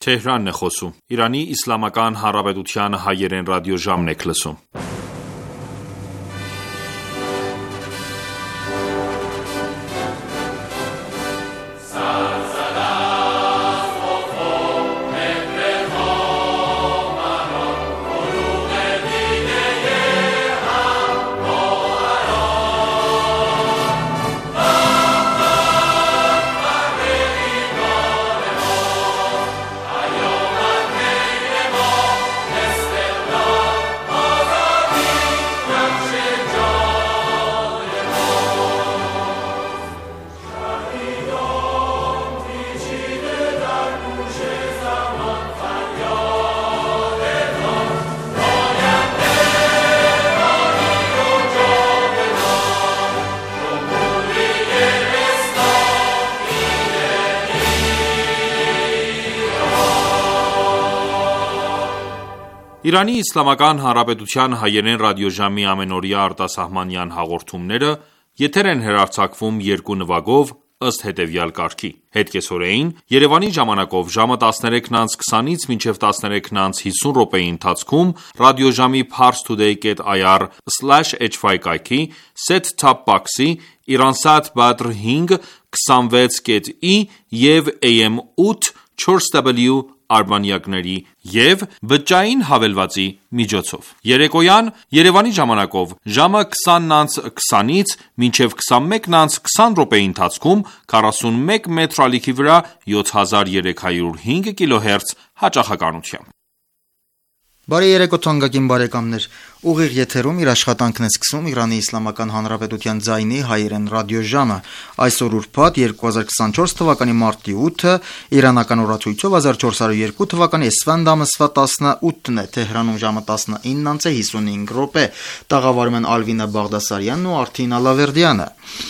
Թեհրանն է խոսում։ Իրանի Իսլամական Հանրապետության հայերեն ռադիոժամն եք լսում։ Իրանի Իսլամական Հանրապետության հայերեն ռադիոժամի ամենօրյա արտասահմանյան հաղորդումները եթեր են հեռարձակվում երկու նվագով ըստ հետևյալ կարգի. Հետկեսօրեին Երևանի ժամանակով ժամը 13:20-ից մինչև 13:50 րոպեի ընթացքում ռադիոժամի parstoday.ir/hy կայքի set-top box-ի Iransat Badr 5 26.i և AM 8 4W արբանյակների և բջջային հավելվածի միջոցով։ Երեկոյան Երևանի ժամանակով ժամը 20:20-ից մինչև 21:20 րոպեի ընթացքում 41 մետր ալիքի վրա 7305 կիլոհերց հաճախականությամբ։ Բարի երեկո թանկագին բարեկամներ, ուղիղ եթերում իր աշխատանքն է սկսում Իրանի Իսլամական Հանրապետության ձայնի հայերեն ռադիոժամը։ Այսօր ուրբաթ 2024 թվականի մարտի 8-ը, իրանական օրացույցով 1402 թվականի էսֆանդ ամսվա 18-ն է, Թեհրանում ժամը 19:55 րոպե, տաղավարում են Ալվինա Բաղդասարյանն ու Արթին Ալավերդյանը։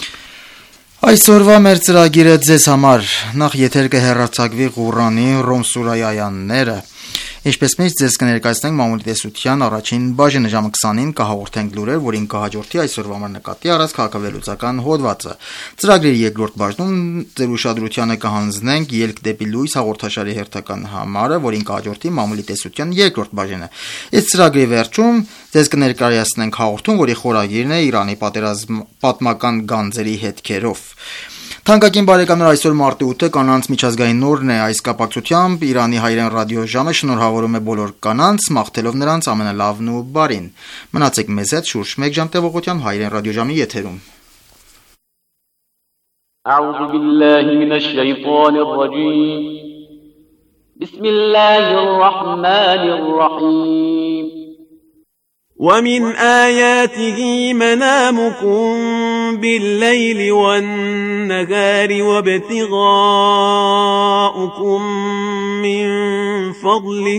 Այսօրվա մեր ծրագիրը ձեզ համար նախ եթեր կհեռարձակվի Ղուրանի Ռոմ սուրայի այաները։ Ինչպես միշտ ձեզ կներկայացնենք մամուլի տեսության առաջին բաժինը, ժամը 20-ին կհաղորդենք լուրեր, որին կհաջորդի այսօրվա համար նկատի առած քաղաքավեհլուծական հոդվածը։ Ծրագրի երկրորդ բաժնում ձեր ուշադրությանը կհանձնենք Ելք դեպի լույս հաղորդաշարի հերթական համարը, որին կհաջորդի մամուլի տեսության երկրորդ բաժինը։ Այս ծրագրի վերջում ձեզ կներկայացնենք հաղորդում, որի խորագիրն է Իրանի պատմական գանձերի հետքերով։ Թանկագին բարեկամներ, այսօր մարտի 8-ը կանանց միջազգային օրն է, այս կապակցությամբ Իրանի հայերեն ռադիոժամը շնորհավորում է բոլոր կանանց, մաղթելով նրանց ամենալավն ու բարին։ Մնացեք մեզ հետ շուրջ 1 ժամ տևողությամբ հայերեն ռադիոժամի եթերում։ أعوذ بالله من الشيطان الرجيم بسم الله الرحمن الرحيم ومن آياته منامكم بالليل والنهار وابتغاؤكم من فضله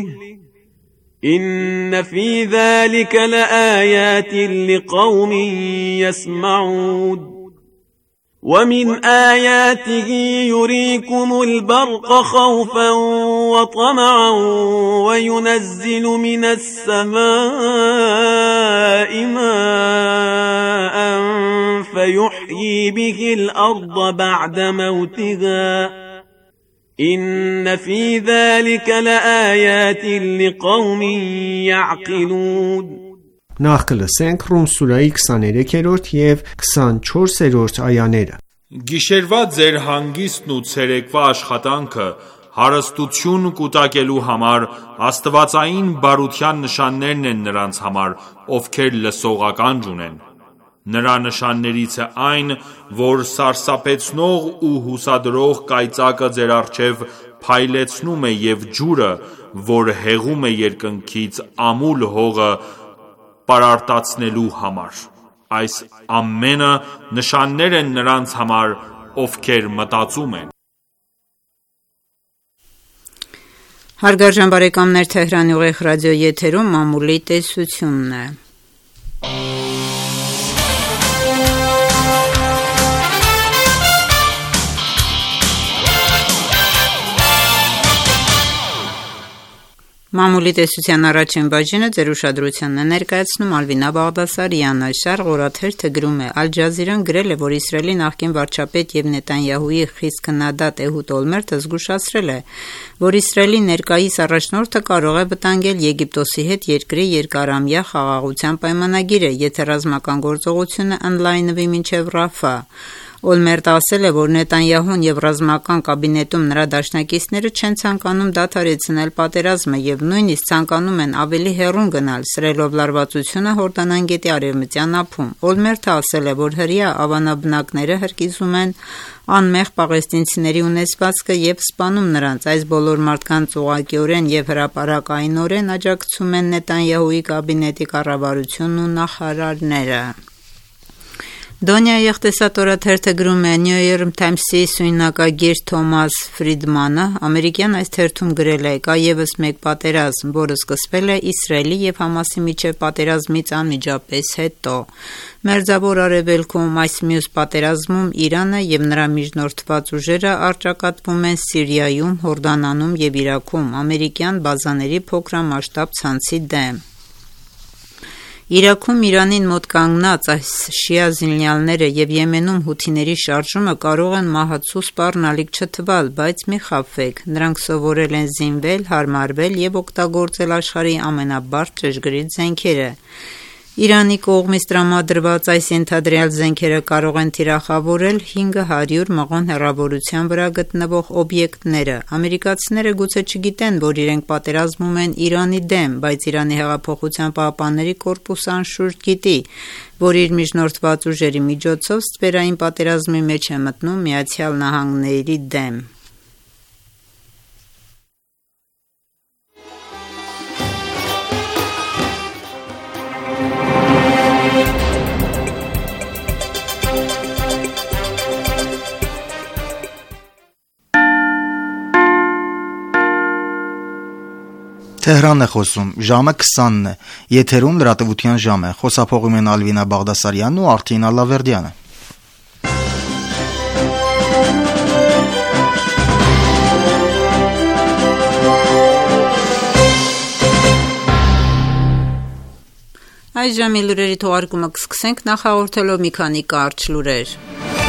إن في ذلك لآيات لقوم يسمعون ومن آياته يريكم البرق خوفا وطمعا وينزل من السماء ماء فيحيي به الأرض بعد موتها إن في ذلك لآيات لقوم يعقلون Նախ կլսենք Ռում սուրայի 23-րդ և 24-րդ այաները։ Գիշերվա ձեր հանգիստն ու ցերեկվա աշխատանքը հարստություն կուտակելու համար աստվածային բարության նշաններն են նրանց համար, ովքեր լսողական ունեն։ Նրա նշաններից է այն, որ սարսափեցնող ու հուսադրող կայծակը ձեր առջև փայլեցնում է և ջուրը, որ հեղում է երկնքից ամուլ հողը պարարտացնելու համար։ Այս ամենը նշաններ են նրանց համար, ովքեր մտածում են։ Հարգարժան բարեկամներ, Թեհրանի ուղիղ ռադիո եթերում մամուլի տեսությունն է։ Մամուլի տեսության առաջին բաժինը ձեր ուշադրությանն է ներկայացնում Ալվինա Բաղդասարյանը։ Շարղ օրաթերթը գրում է. Ալ Ջազիրան գրել է, որ Իսրայելի նախկին վարչապետ եւ Նետանյահուի խիստ քննադատ Էհուդ Օլմերտը զգուշացրել է, որ Իսրայելի ներկայիս առաջնորդը կարող է վտանգել Եգիպտոսի հետ երկրի երկարամյա խաղաղության պայմանագիրը, եթե ռազմական գործողությունը ընդլայնվի մինչև Ռաֆա։ Օլմերտը ասել է, որ Նետանյահուն եւ ռազմական կաբինետում նրա դաշնակիցները չեն ցանկանում դադարեցնել պատերազմը եւ նույնիսկ ցանկանում են ավելի հեռուն գնալ, սրելով լարվածությունը Հորդանան գետի արևմտյան ափում։ Օլմերտը ասել է, որ հրեա ավանաբնակները հրկիզում են անմեղ պաղեստինցիների ունեցվածքը եւ սպանում նրանց։ Այս բոլոր մարդկանց ուղղակիորեն եւ հրապարակայինորեն աջակցում են Նետանյահուի կաբինետի կառավարությունն ու նախարարները։ Դոնյայի եղտեսատորաթերթը գրում է. New York Times-ի սույնակագիր Թոմաս Ֆրիդմանը ամերիկյան այս թերթում գրել է. կա եւս մեկ պատերազմ, որը սկսվել է Իսրայելի եւ Համասի միջև պատերազմից անմիջապես հետո։ Մերձավոր Արևելքում այս մյուս պատերազմում Իրանը եւ նրա միջնորդված ուժերը առճակատվում են Սիրիայում, Հորդանանում եւ Իրաքում ամերիկյան բազաների փոքրամասշտաբ ցանցի դեմ։ Իրաքում Իրանին մոտ կանգնած այս շիա զինյալները եւ Եմենում հութիների շարժումը կարող են մահացու սպառնալիք չթվալ, բայց մի խաբվեք, նրանք սովորել են զինվել, հարմարվել եւ օգտագործել աշխարհի ամենաբարդ ճշգրիտ զենքերը։ Իրանի կողմից տրամադրված այս ենթադրյալ զենքերը կարող են թիրախավորել 500 մղոն հեռավորության վրա գտնվող օբյեկտները։ Ամերիկացիները գուցե չգիտեն, որ իրենք պատերազմում են Իրանի դեմ, բայց Իրանի հեղափոխության պահապանների կորպուսը անշուշտ գիտի, որ իր միջնորդված ուժերի միջոցով ստվերային պատերազմի մեջ է մտնում Միացյալ Նահանգների դեմ։ Թեհրանն է խոսում, ժամը 20-ն է, եթերում լրատվության ժամ է, խոսափողում են Ալվինա Բաղդասարյանն ու Արթին Ալավերդյանը։ Այս ժամի լուրերի թողարկումը կսկսենք նախահաղորդելով մի քանի կարճ լուրեր։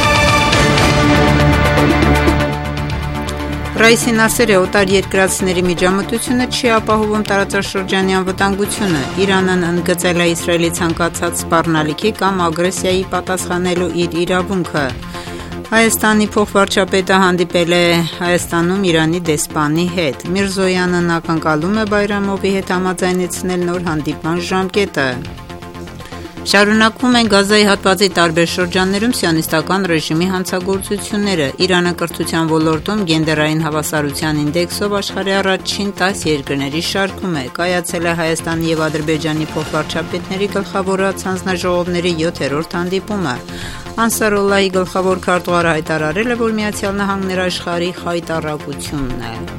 Ռայսին ասել է, օտար երկրացիների միջամտությունը չի ապահովում տարածաշրջանի անվտանգությունը։ Իրանն ընդգծել է Իսրայելի ցանկացած սպառնալիքի կամ ագրեսիայի պատասխանելու իր իրավունքը։ Հայաստանի փոխվարչապետը հանդիպել է Հայաստանում Իրանի դեսպանի հետ։ Միրզոյանն ակնկալում է Բայրամովի հետ համաձայնեցնել նոր հանդիպման ժամկետը։ Շարունակվում են Գազայի հատվածի տարբեր շրջաններում սիոնիստական ռեժիմի հանցագործությունները։ Իրանը կրթության ոլորտում գենդերային հավասարության ինդեքսով աշխարհի առաջին 10 երկրների շարքում է։ Կայացել է Հայաստանի եւ Ադրբեջանի փոխվարչապետների գլխավորած հանձնաժողովների 7-րդ հանդիպումը։ Անսարոլլահի գլխավոր քարտուղարը հայտարարել է, որ Միացյալ Նահանգները աշխարհի խայտառակությունն է։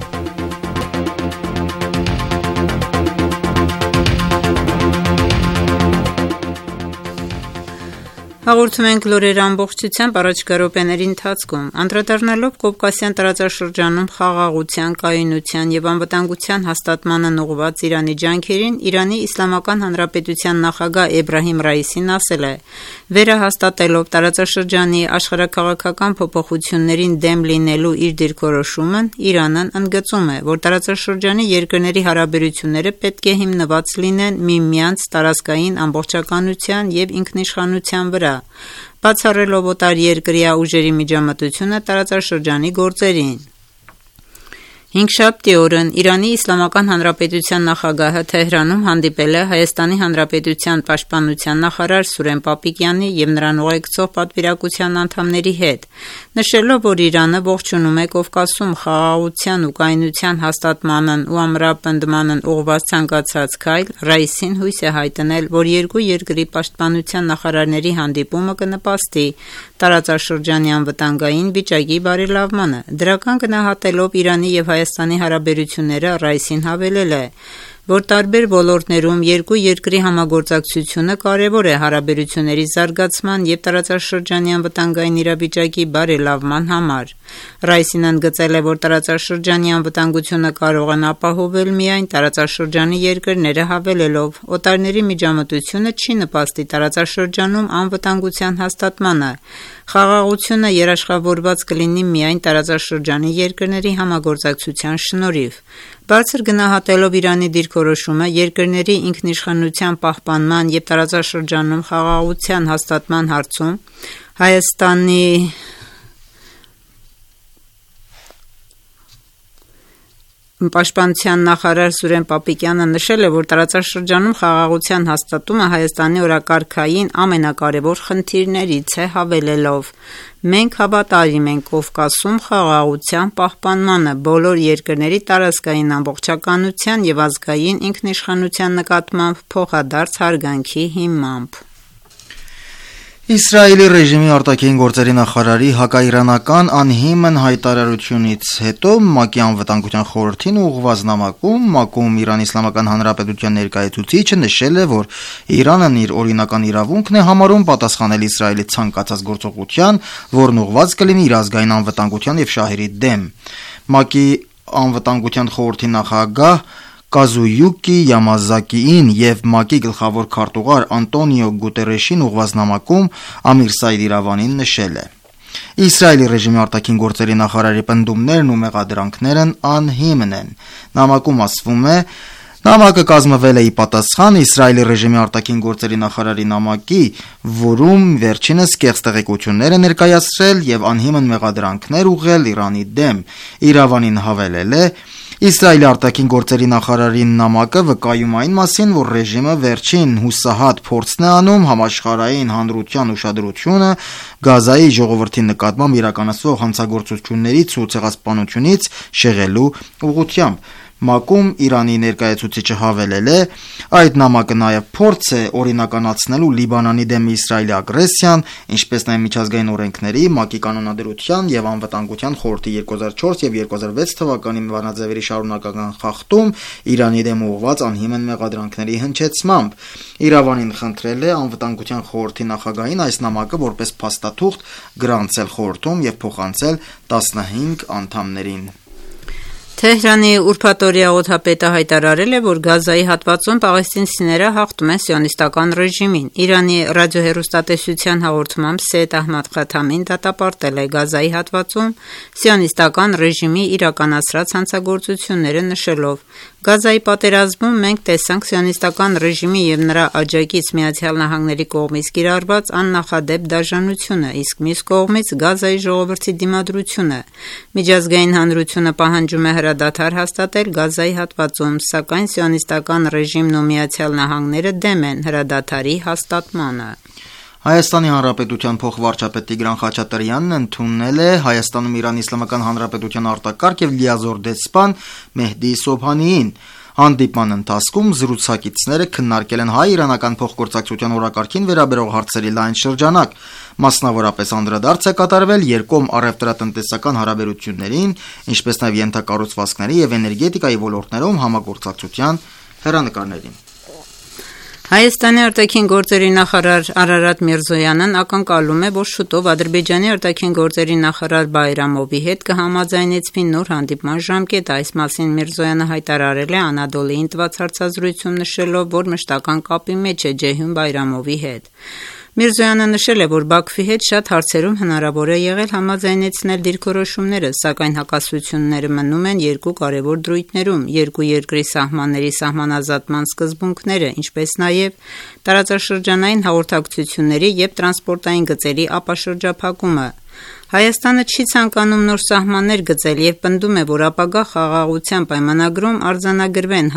Հաղորդում ենք լուրեր ամբողջությամբ առաջիկա րոպեների ընթացքում։ Անդրադառնալով Կովկասյան տարածաշրջանում խաղաղության, կայունության եւ անվտանգության հաստատմանն ուղղված Իրանի ջանքերին Իրանի Իսլամական Հանրապետության նախագահ Էբրահիմ Ռայիսին ասել է. վերահաստատելով տարածաշրջանի աշխարհաքաղաքական փոփոխություններին դեմ լինելու իր դիրքորոշումն, Իրանն ընդգծում է, որ տարածաշրջանի երկրների հարաբերությունները պետք է հիմնված լինեն միմյանց տարածքային ամբողջականության եւ ինքնիշխանության վրա, բացառելով օտարերկրյա ուժերի միջամտությունը տարածաշրջանի գործերին։ Հինգշաբթի օրն Իրանի Իսլամական Հանրապետության նախագահը Թեհրանում հանդիպել է Հայաստանի Հանրապետության պաշտպանության նախարար Սուրեն Պապիկյանի եւ նրան ուղեկցող պատվիրակության անդամների հետ, նշելով, որ Իրանը ողջունում է Կովկասում խաղաղության ու կայունության հաստատմանն ու ամրապնդմանն ուղղված ցանկացած քայլ, Ռայիսին հույս է հայտնել, որ երկու երկրի պաշտպանության նախարարների հանդիպումը կնպաստի տարածաշրջանի անվտանգային վիճակի բարելավմանը։ Դրական գնահատելով Իրանի եւ Հայաստանի հարաբերությունները Ռայիսին հավելել է, որ տարբեր ոլորտներում երկու երկրի համագործակցությունը կարևոր է հարաբերությունների զարգացման և տարածաշրջանի անվտանգային իրավիճակի բարելավման համար։ Ռայսին ընդգծել է, որ տարածաշրջանի անվտանգությունը կարող են ապահովել միայն տարածաշրջանի երկրները հավելելով։ Օտարների միջամտությունը չի նպաստի տարածաշրջանում անվտանգության հաստատմանը։ Խաղաղությունը երաշխավորված կլինի միայն տարածաշրջանի երկրների համագործակցության շնորհիվ։ Բարձր գնահատելով Իրանի դիրքորոշումը երկրների ինքնիշխանության պահպանման և տարածաշրջանում խաղաղության հաստատման հարցում, Հայաստանի Պաշտպանության նախարար Սուրեն Պապիկյանը նշել է, որ տարածաշրջանում խաղաղության հաստատումը Հայաստանի օրակարգային ամենակարևոր խնդիրներից է, հավելելով. «Մենք հավատարիմ ենք Կովկասում խաղաղության պահպանմանը, բոլոր երկրների տարածքային ամբողջականության և ազգային ինքնիշխանության նկատմամբ փոխադարձ հարգանքի հիմամբ»։ Իսրայելի ռեժիմի արտաքին գործերի նախարարի հակաիրանական անհիմն հայտարարությունից հետո ՄԱԿ-ի անվտանգության խորհրդին ուղղված նամակում ՄԱԿ-ում Իրանի Իսլամական Հանրապետության ներկայացուցիչը նշել է, որ Իրանն իր օրինական իրավունքն է համարում պատասխանել Իսրայելի ցանկացած գործողության, որն ուղղված կլինի իր ազգային անվտանգության և շահերի դեմ։ ՄԱԿ-ի անվտանգության խորհրդի նախագահ Կազույուկի Յամազակիին և ՄԱԿ-ի գլխավոր քարտուղար Անտոնիո Գուտերեշին ուղղված նամակում Ամիր Սայդ Իրավանին նշել է. Իսրայելի ռեժիմի արտաքին գործերի նախարարի պնդումներն ու մեղադրանքներն անհիմն են։ Նամակում ասվում է. Նամակը կազմվել է ի պատասխան Իսրայելի ռեժիմի արտաքին գործերի նախարարի նամակի, որում վերջինս կեղծ տեղեկություններ է ներկայացրել և անհիմն մեղադրանքներ ուղղել Իրանի դեմ։ Իրավանին հավելել է. Իսրայելի արտաքին գործերի նախարարի նամակը վկայում այն մասին, որ ռեժիմը վերջին հուսահատ փորձն է անում համաշխարհային հանրության ուշադրությունը Գազայի ժողովրդի նկատմամբ իրականացվող հանցագործություններից ու ցեղասպանությունից շեղելու ուղղությամբ։ ՄԱԿ-ում Իրանի ներկայացուցիչը հավելել է. այդ նամակը նաև փորձ է օրինականացնելու Լիբանանի դեմ Իսրայելի ագրեսիան, ինչպես նաև միջազգային օրենքների, ՄԱԿ-ի կանոնադրության և անվտանգության խորհրդի 2004 և 2006 թվականի բանաձևերի շարունակական խախտում Իրանի դեմ ուղղված անհիմն մեղադրանքների հնչեցմամբ։ Իրավանին խնդրել է անվտանգության խորհրդի նախագահին այս նամակը որպես փաստաթուղթ գրանցել խորհրդում և փոխանցել 15 անդամներին։ Թեհրանի ուրբաթօրյա օդապետը հայտարարել է, որ Գազայի հատվածում պաղեստինցիները հաղթում են սիոնիստական ռեժիմին։ Իրանի ռադիոհեռուստատեսության հաղորդմամբ Սեյեդ Ահմադ Խաթամին դատապարտել է Գազայի հատվածում սիոնիստական ռեժիմի իրականացրած հանցագործությունները, նշելով. Գազայի պատերազմում մենք տեսանք սիոնիստական ռեժիմի և նրա աջակից ԱՄՆ-ի կողմից կիրառված աննախադեպ դաժանությունը, իսկ մյուս կողմից Գազայի ժողովրդի դիմադրությունը։ Միջազգային հանրությունը պահանջում է հրադադար հաստատել Գազայի հատվածում, սակայն սիոնիստական ռեժիմն ու ԱՄՆ-ը դեմ են հրադադարի հաստատմանը։ Հայաստանի Հանրապետության փոխվարչապետ Տիգրան Խաչատրյանն ընդունել է Հայաստանում Իրանի Իսլամական Հանրապետության արտակարգ և լիազոր դեսպան Մեհդի Սոբհանիին։ Հանդիպման ընթացքում զրուցակիցները քննարկել են հայ-իրանական փոխգործակցության օրակարգին վերաբերող հարցերի լայն շրջանակ։ Մասնավորապես անդրադարձ է կատարվել երկկողմ առևտրատնտեսական հարաբերություններին, ինչպես նաև ենթակառուցվածքների և էներգետիկայի ոլորտներում համագործակցության հեռանկարներին։ Հայաստանի արտաքին գործերի նախարար Արարատ Միրզոյանն ակնկալում է, որ շուտով Ադրբեջանի արտաքին գործերի նախարար Բայրամովի հետ կհամաձայնեցվի նոր հանդիպման ժամկետ։ Այս մասին Միրզոյանը հայտարարել է Անադոլիին տված հարցազրույցում, նշելով, որ մշտական կապի մեջ է Ջեհյուն Բայրամովի հետ։ Միրզոյանը նշել է, որ Բաքվի հետ շատ հարցերում հնարավոր է եղել համաձայնեցնել դիրքորոշումները, սակայն հակասությունները մնում են երկու կարևոր դրույթներում՝ երկու երկրի սահմանների սահմանազատման սկզբունքները, ինչպես նաև տարածաշրջանային հաղորդակցությունների և տրանսպորտային գծերի ապաշրջափակումը։ Հայաստանը չի ցանկանում նոր սահմաններ գծել և պնդում է, որ ապագա խաղաղության պայմանագրում արձանագրվեն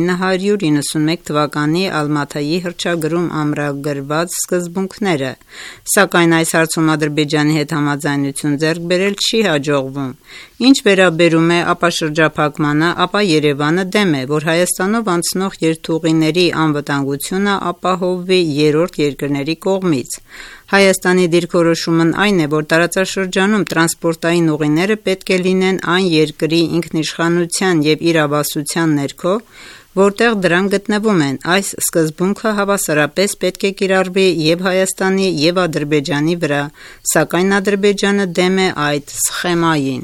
1991 թվականի Ալմաթայի հռչագրում ամրագրված սկզբունքները, սակայն այս հարցում Ադրբեջանի հետ համաձայնություն ձեռք բերել չի հաջողվում։ Ինչ վերաբերում է ապաշրջափակմանը, ապա Երևանը դեմ է, որ Հայաստանով անցնող երթուղիների անվտանգությունը ապահովվի երրորդ երկրների կողմից։ Հայաստանի դիրքորոշումն այն է, որ տարածաշրջանում տրանսպորտային ուղիները պետք է լինեն այն երկրի ինքնիշխանության և իրավասության ներքո, որտեղ դրանք գտնվում են։ Այս սկզբունքը հավասարապես պետք է կիրառվի եւ Հայաստանի եւ Ադրբեջանի վրա, սակայն Ադրբեջանը դեմ է այդ սխեմային։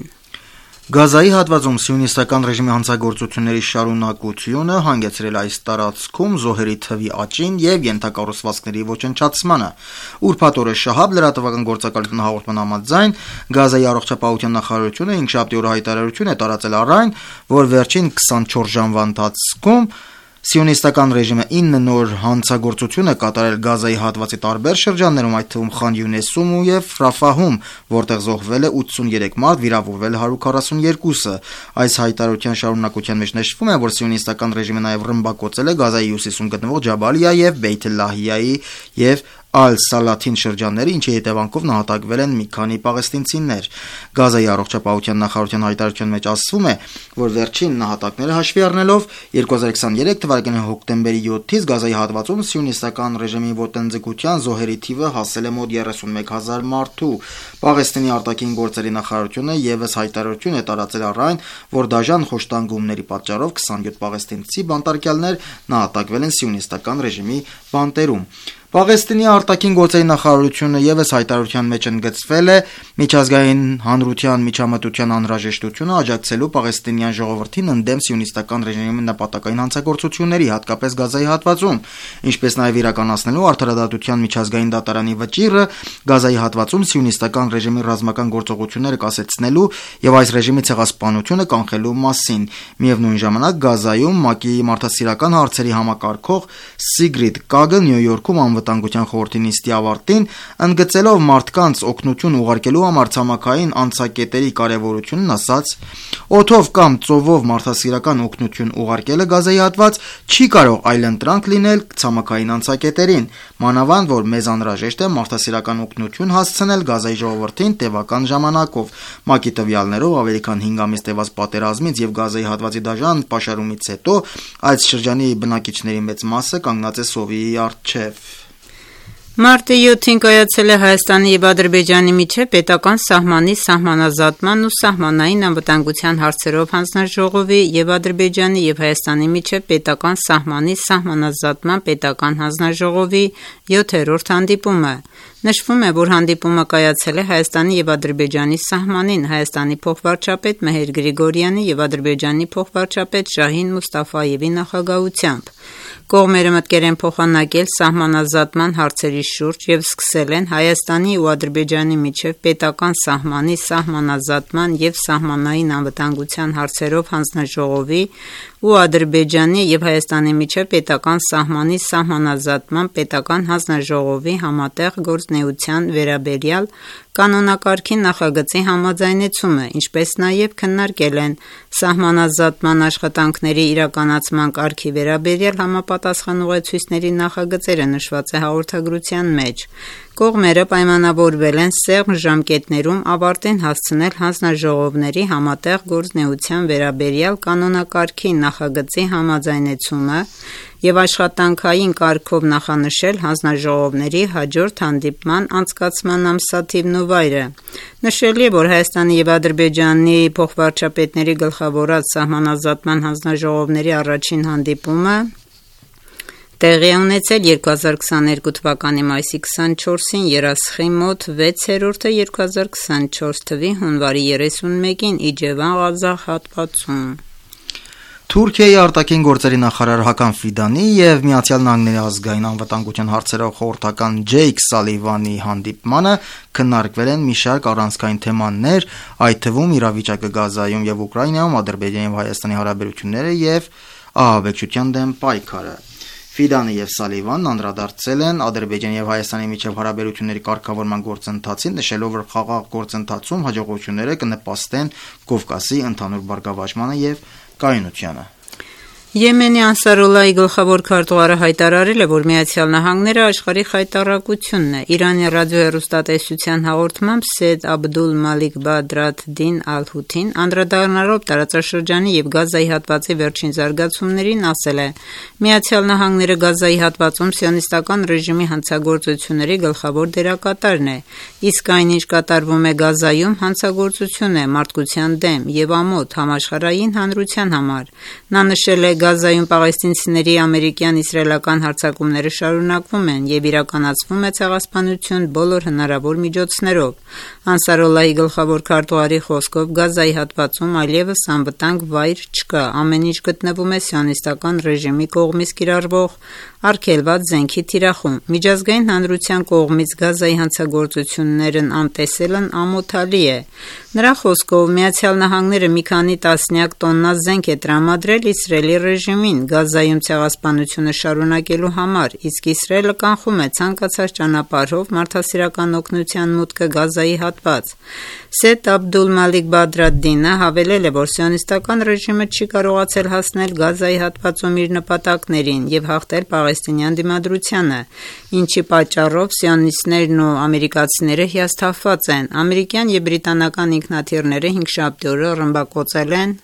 Գազայի հատվածում սիոնիստական ռեժիմի հանցագործությունների շարունակությունը հանգեցրել այս տարածքում զոհերի թվի աճին եւ ենթակառուցվածքների ոչնչացմանը։ Ուրբաթ օրը Շահաբ լրատվական գործակալության հաղորդման համաձայն Գազայի առողջապահության նախարարությունը հինգշաբթի օրը հայտարարություն է տարածել առ այն, որ վերջին 24 ժամվա ընթացքում Սիոնիստական ռեժիմը 9 նոր հանցագործություն է կատարել Գազայի հատվածի տարբեր շրջաններում, այդ թվում Խան Յունեսում եւ Ռաֆահում, որտեղ զոհվել է 83 մարդ, վիրավորվել 142-ը։ Այս հայտարարության շարունակության մեջ նշվում է, որ Սիոնիստական ռեժիմը նաեւ ռմբակոծել է Գազայի հյուսիսում գտնվող Ջաբալիա եւ Բեյթ Լահիայի եւ Ալ-Սալաթին շրջանները, ինչի հետևանքով նահատակվել են մի քանի պաղեստինցիներ։ Գազայի առողջապահության նախարարության հայտարարության մեջ ասվում է, որ վերջին նահատակները հաշվի առնելով 2023 թվականի հոկտեմբերի 7-ից Գազայի հատվածում սիոնիստական ռեժիմի ոտնձգության զոհերի թիվը հասել է մոտ 31000 մարդու։ Պաղեստինի արտաքին գործերի նախարարությունը եւս հայտարարություն է տարածել առ այն, որ դաժան խոշտանգումների պատճառով 27 պաղեստինցի բանտարկյալներ նահատակվել են սիոնիստական ռեժիմի բանտերում։ Պաղեստինի արտաքին գործերի նախարարությունը եւս հայտարարության մեջ ընդգծվել է միջազգային հանրության միջամտության անհրաժեշտությունը աջակցելու պաղեստինյան ժողովրդին ընդդեմ սիոնիստական ռեժիմի նպատակային հանցագործությունների, հատկապես Գազայի հատվածում, ինչպես նաեւ իրականացնելու արդարադատության միջազգային դատարանի վճիռը Գազայի հատվածում սիոնիստական ռեժիմի ռազմական գործողությունները կասեցնելու եւ այս ռեժիմի ցեղասպանությունը կանխելու մասին։ Միևնույն ժամանակ Գազայում ՄԱԿ-ի մարդասիրական հարցերի համակարգող Սիգրիդ Կագը Նյու Յորքում Անվտանգության խորհրդի նիստի ավարտին ընդգծելով մարդկանց օգնություն ուղարկելու համար ցամաքային անցակետերի կարևորությունն ասաց. «Օդով կամ ծովով մարդասիրական օգնություն ուղարկելը Գազայի հատված չի կարող այլընտրանք լինել ցամաքային անցակետերին, մանավանդ որ մեզ անհրաժեշտ է մարդասիրական օգնություն հասցնել Գազայի ժողովրդին տևական ժամանակով»։ ՄԱԿ-ի տվյալներով ավելի քան 5 ամիս տևած պատերազմից եւ Գազայի հատվածի դաժան պաշարումից հետո այս շրջանի բնակիչների մեծ մասը կանգնած է սովի առջև։ Մարտի 7-ին կայացել է Հայաստանի եւ Ադրբեջանի միջև պետական սահմանի սահմանազատման ու սահմանային անվտանգության հարցերով հանձնաժողովի եւ Ադրբեջանի եւ Հայաստանի միջև պետական սահմանի սահմանազատման պետական հանձնաժողովի 7-րդ հանդիպումը։ Նշվում է, որ հանդիպումը կայացել է Հայաստանի եւ Ադրբեջանի սահմանին Հայաստանի փոխվարչապետ Մեհեր Գրիգորյանի եւ Ադրբեջանի փոխվարչապետ Շահին Մուստաֆայևի նախագահությամբ։ Կողմերը մտկեր են փոխանակել սահմանազատման հարցերի շուրջ եւ սկսել են Հայաստանի ու Ադրբեջանի միջև պետական սահմանի սահմանազատման եւ սահմանային անվտանգության հարցերով հանձնաժողովի ու Ադրբեջանի եւ Հայաստանի միջև պետական սահմանի սահմանազատման պետական հանձնաժողովի համատեղ գործունեության վերաբերյալ կանոնակարգի նախագծի համաձայնեցումը, ինչպես նաեւ քննարկել են սահմանազատման աշխատանքների իրականացման կարգի վերաբերյալ համապատասխան ուղեցույցների նախագծերը, նշված է հաղորդագրության մեջ։ Կողմերը պայմանավորվել են սեղմ ժամկետներում ավարտին հասցնել հանձնաժողովների համատեղ գործունեության վերաբերյալ կանոնակարգի նախագծի համաձայնեցումը եւ աշխատանքային կարգով նախանշել հանձնաժողովների հաջորդ հանդիպման անցկացման ամսաթիվն ու վայրը։ Նշելի է, որ Հայաստանի եւ Ադրբեջանի փոխվարչապետների գլխավորած սահմանազատման հանձնաժողովների առաջին հանդիպումը տեղի ունեցել 2022 թվականի մայիսի 24-ին Երասխի մոտ, 6-րդը 2024 թվականի հունվարի 31-ին Իջևան Ղազախ հատվածում։ Թուրքիայի արտաքին գործերի նախարար Հական Ֆիդանի եւ Միացյալ Նահանգների ազգային անվտանգության հարցերով խորհրդական Ջեյք Սալիվանի հանդիպմանը քննարկվել են մի շարք առանցքային թեմաներ, այդ թվում իրավիճակը Գազայում եւ Ուկրաինայում, Ադրբեջանի եւ Հայաստանի հարաբերությունները եւ ահաբեկչության դեմ պայքարը։ Ֆիդանը եւ Սալիվանն անդրադարձել են Ադրբեջանի եւ Հայաստանի միջև հարաբերությունների կարգավորման գործընթացին, նշելով, որ խաղաղ գործընթացում հաջողությունները կնպաստեն Կովկասի ընդհանուր բարգավաճմանը եւ կայունությանը։ Եմենի Անսարուլլայի գլխավոր քարտուղարը հայտարարել է, որ Միացյալ Նահանգները աշխարհի խայտառակությունն է։ Իրանի ռադիոհեռուստատեսության հաղորդմամբ Սեյեդ Աբդուլ Մալիկ Բադրադդին Ալ-Հութին անդրադառնալով տարածաշրջանի եւ Գազայի հատվածի վերջին զարգացումներին ասել է. Միացյալ Նահանգները Գազայի հատվածում սիոնիստական ռեժիմի հանցագործությունների գլխավոր դերակատարն է, իսկ այն, ինչ կատարվում է Գազայում, հանցագործություն է մարդկության դեմ եւ ամոթ համաշխարհային հանրության համար։ Նա նշել է Գազայում պաղեստինցիների ամերիկյան-իսրայելական հարձակումները շարունակվում են եւ իրականացվում է ցեղասպանություն բոլոր հնարավոր միջոցներով։ Անսարոլլահի գլխավոր քարտուղարի խոսքով Գազայի հատվածում այլևս անվտանգ վայր չկա, ամեն ինչ գտնվում է սիոնիստական ռեժիմի կողմից կիրառվող արգելված զենքի թիրախում։ Միջազգային հանրության կողմից Գազայի հանցագործություններն անտեսելն ամոթալի է։ Նրա խոսքով Միացյալ Նահանգները մի քանի տասնյակ տոննա զենք է տրամադրել Իսրայելի ռեժիմին Գազայում ցեղասպանությունը շարունակելու համար, իսկ Իսրայելը կանխում է ցանկացած ճանապարհով մարդասիրական օգնության մուտքը Գազայի հատված։ Սեյեդ Աբդուլ-Մալիկ Բադրադդինը հավելել է, որ սիոնիստական ռեժիմը չի կարողացել հասնել Գազայի հատվածում իր նպատակներին եւ հաղթել պաղեստինյան դիմադրությանը, ինչի պատճառով սիոնիստներն ու ամերիկացիները հիասթափված են։ Ամերիկյան եւ բրիտանական ինքնաթիռները հինգշաբթի օրը ռմբակոծել են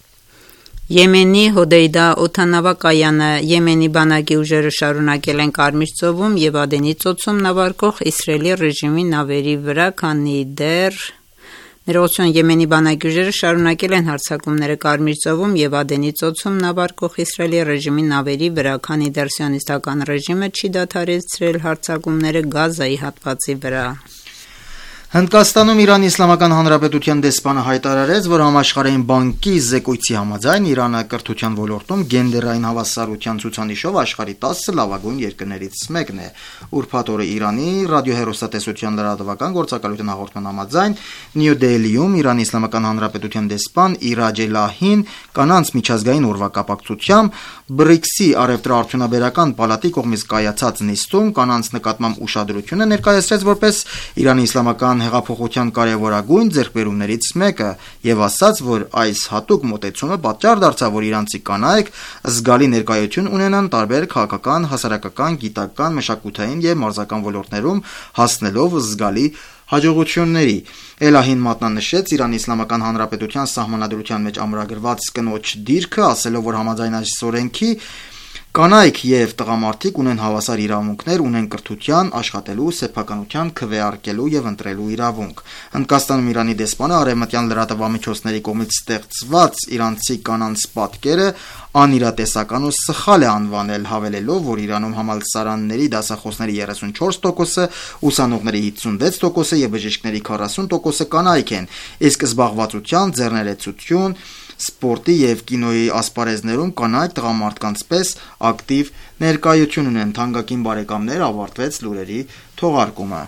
Եմենի Հոդեյդա օդանավակայանը, Եմենի բանակի ուժերը շարունակել են Կարմիր ծովում եւ Ադենի ծոցում նավարկող Իսրայելի ռեժիմի նավերի վրա, քանի դեռ Ներողություն, Եմենի բանակի ուժերը շարունակել են հարձակումները Կարմիր ծովում եւ Ադենի ծոցում նավարկող Իսրայելի ռեժիմի նավերի վրա, քանի դեռ սիոնիստական ռեժիմը չի դադարեցրել հարձակումները Գազայի հատվածի վրա։ Հնդկաստանում Իրանի Իսլամական Հանրապետության դեսպանը հայտարարեց, որ Համաշխարհային բանկի զեկույցի համաձայն Իրանը կրթության ոլորտում գենդերային հավասարության ցուցանիշով աշխարհի 10 լավագույն երկրներից մեկն է։ Ուրբաթ օրը Իրանի ռադիոհեռուստատեսության լրատվական գործակալության հաղորդման համաձայն Նյու Դելիում Իրանի Իսլամական Հանրապետության դեսպան Իրաջ Էլահին կանանց միջազգային օրվա կապակցությամբ BRICS-ի առևտրաարդյունաբերական պալատի կողմից կայացած նիստում կանանց նկատմամբ ուշադրությունը ներկայացրեց որպես Իրանի Իսլամական հեղափոխության կարևորագույն ձեռքբերումներից մեկը եւ ասաց, որ այս հատուկ մոտեցումը պատճառ դարձավ, որ իրանցի կանայք զգալի ներկայություն ունենան տարբեր քաղաքական, հասարակական, գիտական, մշակութային եւ մարզական ոլորտներում, հասնելով զգալի հաջողությունների։ Էլահին մատնանշեց Իրանի Իսլամական Հանրապետության սահմանադրության մեջ ամրագրված կնոջ դիրքը, ասելով, որ համաձայն այս օրենքի կանայք եւ տղամարդիկ ունեն հավասար իրավունքներ, ունեն կրթության, աշխատելու, սեփականության, քվեարկելու եւ ընտրելու իրավունք։ Հնդկաստանում Իրանի դեսպանը արևմտյան լրատվամիջոցների կողմից ստեղծված իրանցի կանանց պատկերը անիրատեսական ու սխալ է անվանել, հավելելով, որ Իրանում համալսարանների դասախոսների 34%-ը, ուսանողների 56%-ը եւ բժիշկների 40%-ը կանայք են, իսկ զբաղվածության, ձեռներեցություն, սպորտի եւ կինոյի ասպարեզներում կանայք տղամարդկանց պես ակտիվ ներկայություն ունեն։ Թանկագին բարեկամներ, ավարտվեց լուրերի թողարկումը։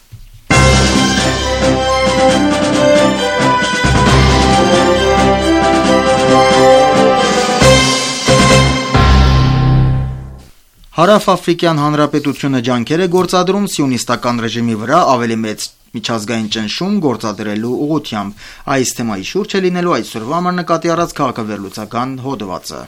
Հարավաֆրիկյան Հանրապետությունը ջանքեր է գործադրում սիոնիստական ռեժիմի վրա ավելի մեծ միջազգային ճնշում գործադրելու ուղղությամբ։ Այս թեմայի շուրջ է լինելու այսօրվա համար նկատի առած քաղաքավերլուծական հոդվածը։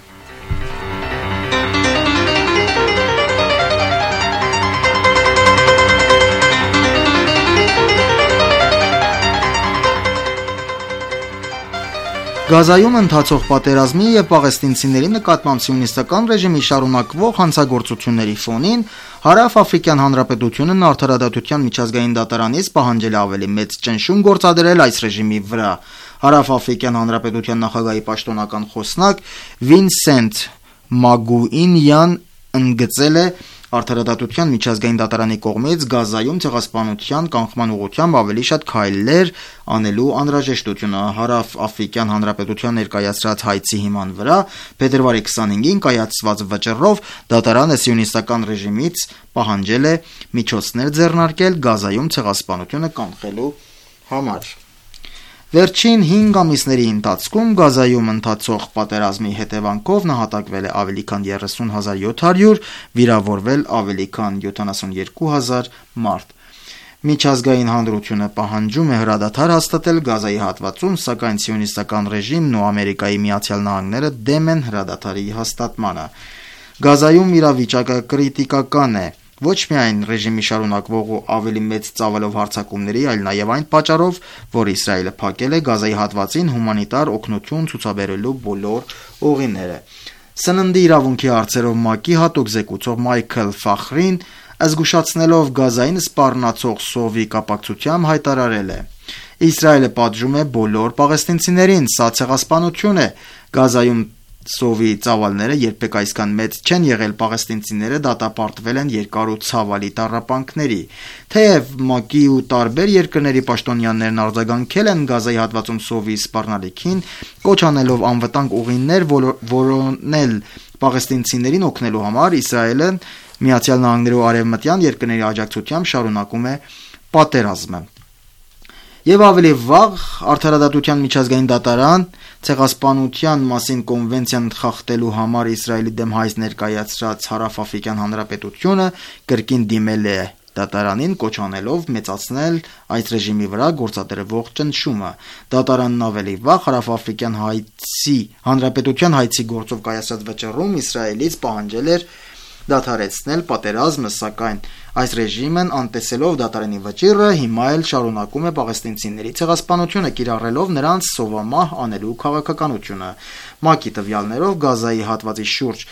Գազայում ընթացող պատերազմի եւ պաղեստինցիների նկատմամբ սիոնիստական ռեժիմի շարունակվող հանցագործությունների ֆոնին Հարավաֆրիկյան Հանրապետությունն Արդարադատության միջազգային դատարանից պահանջել է ավելի մեծ ճնշում գործադրել այս ռեժիմի վրա։ Հարավաֆրիկյան Հանրապետության նախագահի պաշտոնական խոսնակ Վինսենտ Մագուինյան ընդգծել է Արդարադատության միջազգային դատարանի կողմից Գազայում ցեղասպանության կանխման ուղղությամբ ավելի շատ քայլեր անելու անհրաժեշտությունը։ Հարավաֆրիկյան Հանրապետության ներկայացրած հայցի հիման վրա փետրվարի 25-ին կայացված վճռով դատարանը սիոնիստական ռեժիմից պահանջել է միջոցներ ձեռնարկել Գազայում ցեղասպանությունը կանխելու համար։ Վերջին 5 ամիսների ընթացքում Գազայում ընթացող պատերազմի հետևանքով նահատակվել է ավելի քան 30,700, վիրավորվել ավելի քան 72,000 մարդ։ Միջազգային հանրությունը պահանջում է հրադադար հաստատել Գազայի հատվածում, սակայն սիոնիստական ռեժիմն ու Ամերիկայի Միացյալ Նահանգները դեմ են հրադադարի հաստատմանը։ Գազայում իրավիճակը կրիտիկական է։ Ոչ միայն ռեժիմի շարունակվող ու ավելի մեծ ծավալով հարձակումների, այլ նաև այն պատճառով, որ Իսրայելը փակել է Գազայի հատվածին հումանիտար օգնություն ցուցաբերելու բոլոր ուղիները։ Սննդի իրավունքի հարցերով ՄԱԿ-ի հատուկ զեկուցող Մայքլ Ֆախրին զգուշացնելով Գազային սպառնացող սովի կապակցությամբ հայտարարել է. Իսրայելը պատժում է բոլոր պաղեստինցիներին, սա ցեղասպանություն է։ Գազայում սովի ծավալները երբեք այսքան մեծ չեն եղել, պաղեստինցիները դատապարտվել են երկար ու ցավալի տառապանքների։ Թեև ՄԱԿ-ի ու տարբեր երկրների պաշտոնյաներն արձագանքել են Գազայի հատվածում սովի սպառնալիքին, կոչ անելով անվտանգ ուղիներ որոնել պաղեստինցիներին օգնելու համար, Իսրայելը ԱՄՆ-ի ու արևմտյան երկրների աջակցությամբ շարունակում է պատերազմը։ Եվ ավելի վաղ Արդարադատության միջազգային դատարան ցեղասպանության մասին կոնվենցիան խախտելու համար Իսրայելի դեմ հայց ներկայացրած Հարավաֆրիկյան Հանրապետությունը կրկին դիմել է դատարանին, կոչ անելով մեծացնել այս ռեժիմի վրա գործադրվող ճնշումը։ Դատարանն ավելի վաղ Հարավաֆրիկյան Հանրապետության հայցի գործով կայացրած վճռում Իսրայելից պահանջել էր դադարեցնել պատերազմը, սակայն այս ռեժիմն անտեսելով դատարանի վճիռը հիմա էլ շարունակում է պաղեստինցիների ցեղասպանությունը, կիրառելով նրանց սովամահ անելու քաղաքականությունը։ ՄԱԿ-ի տվյալներով Գազայի հատվածի շուրջ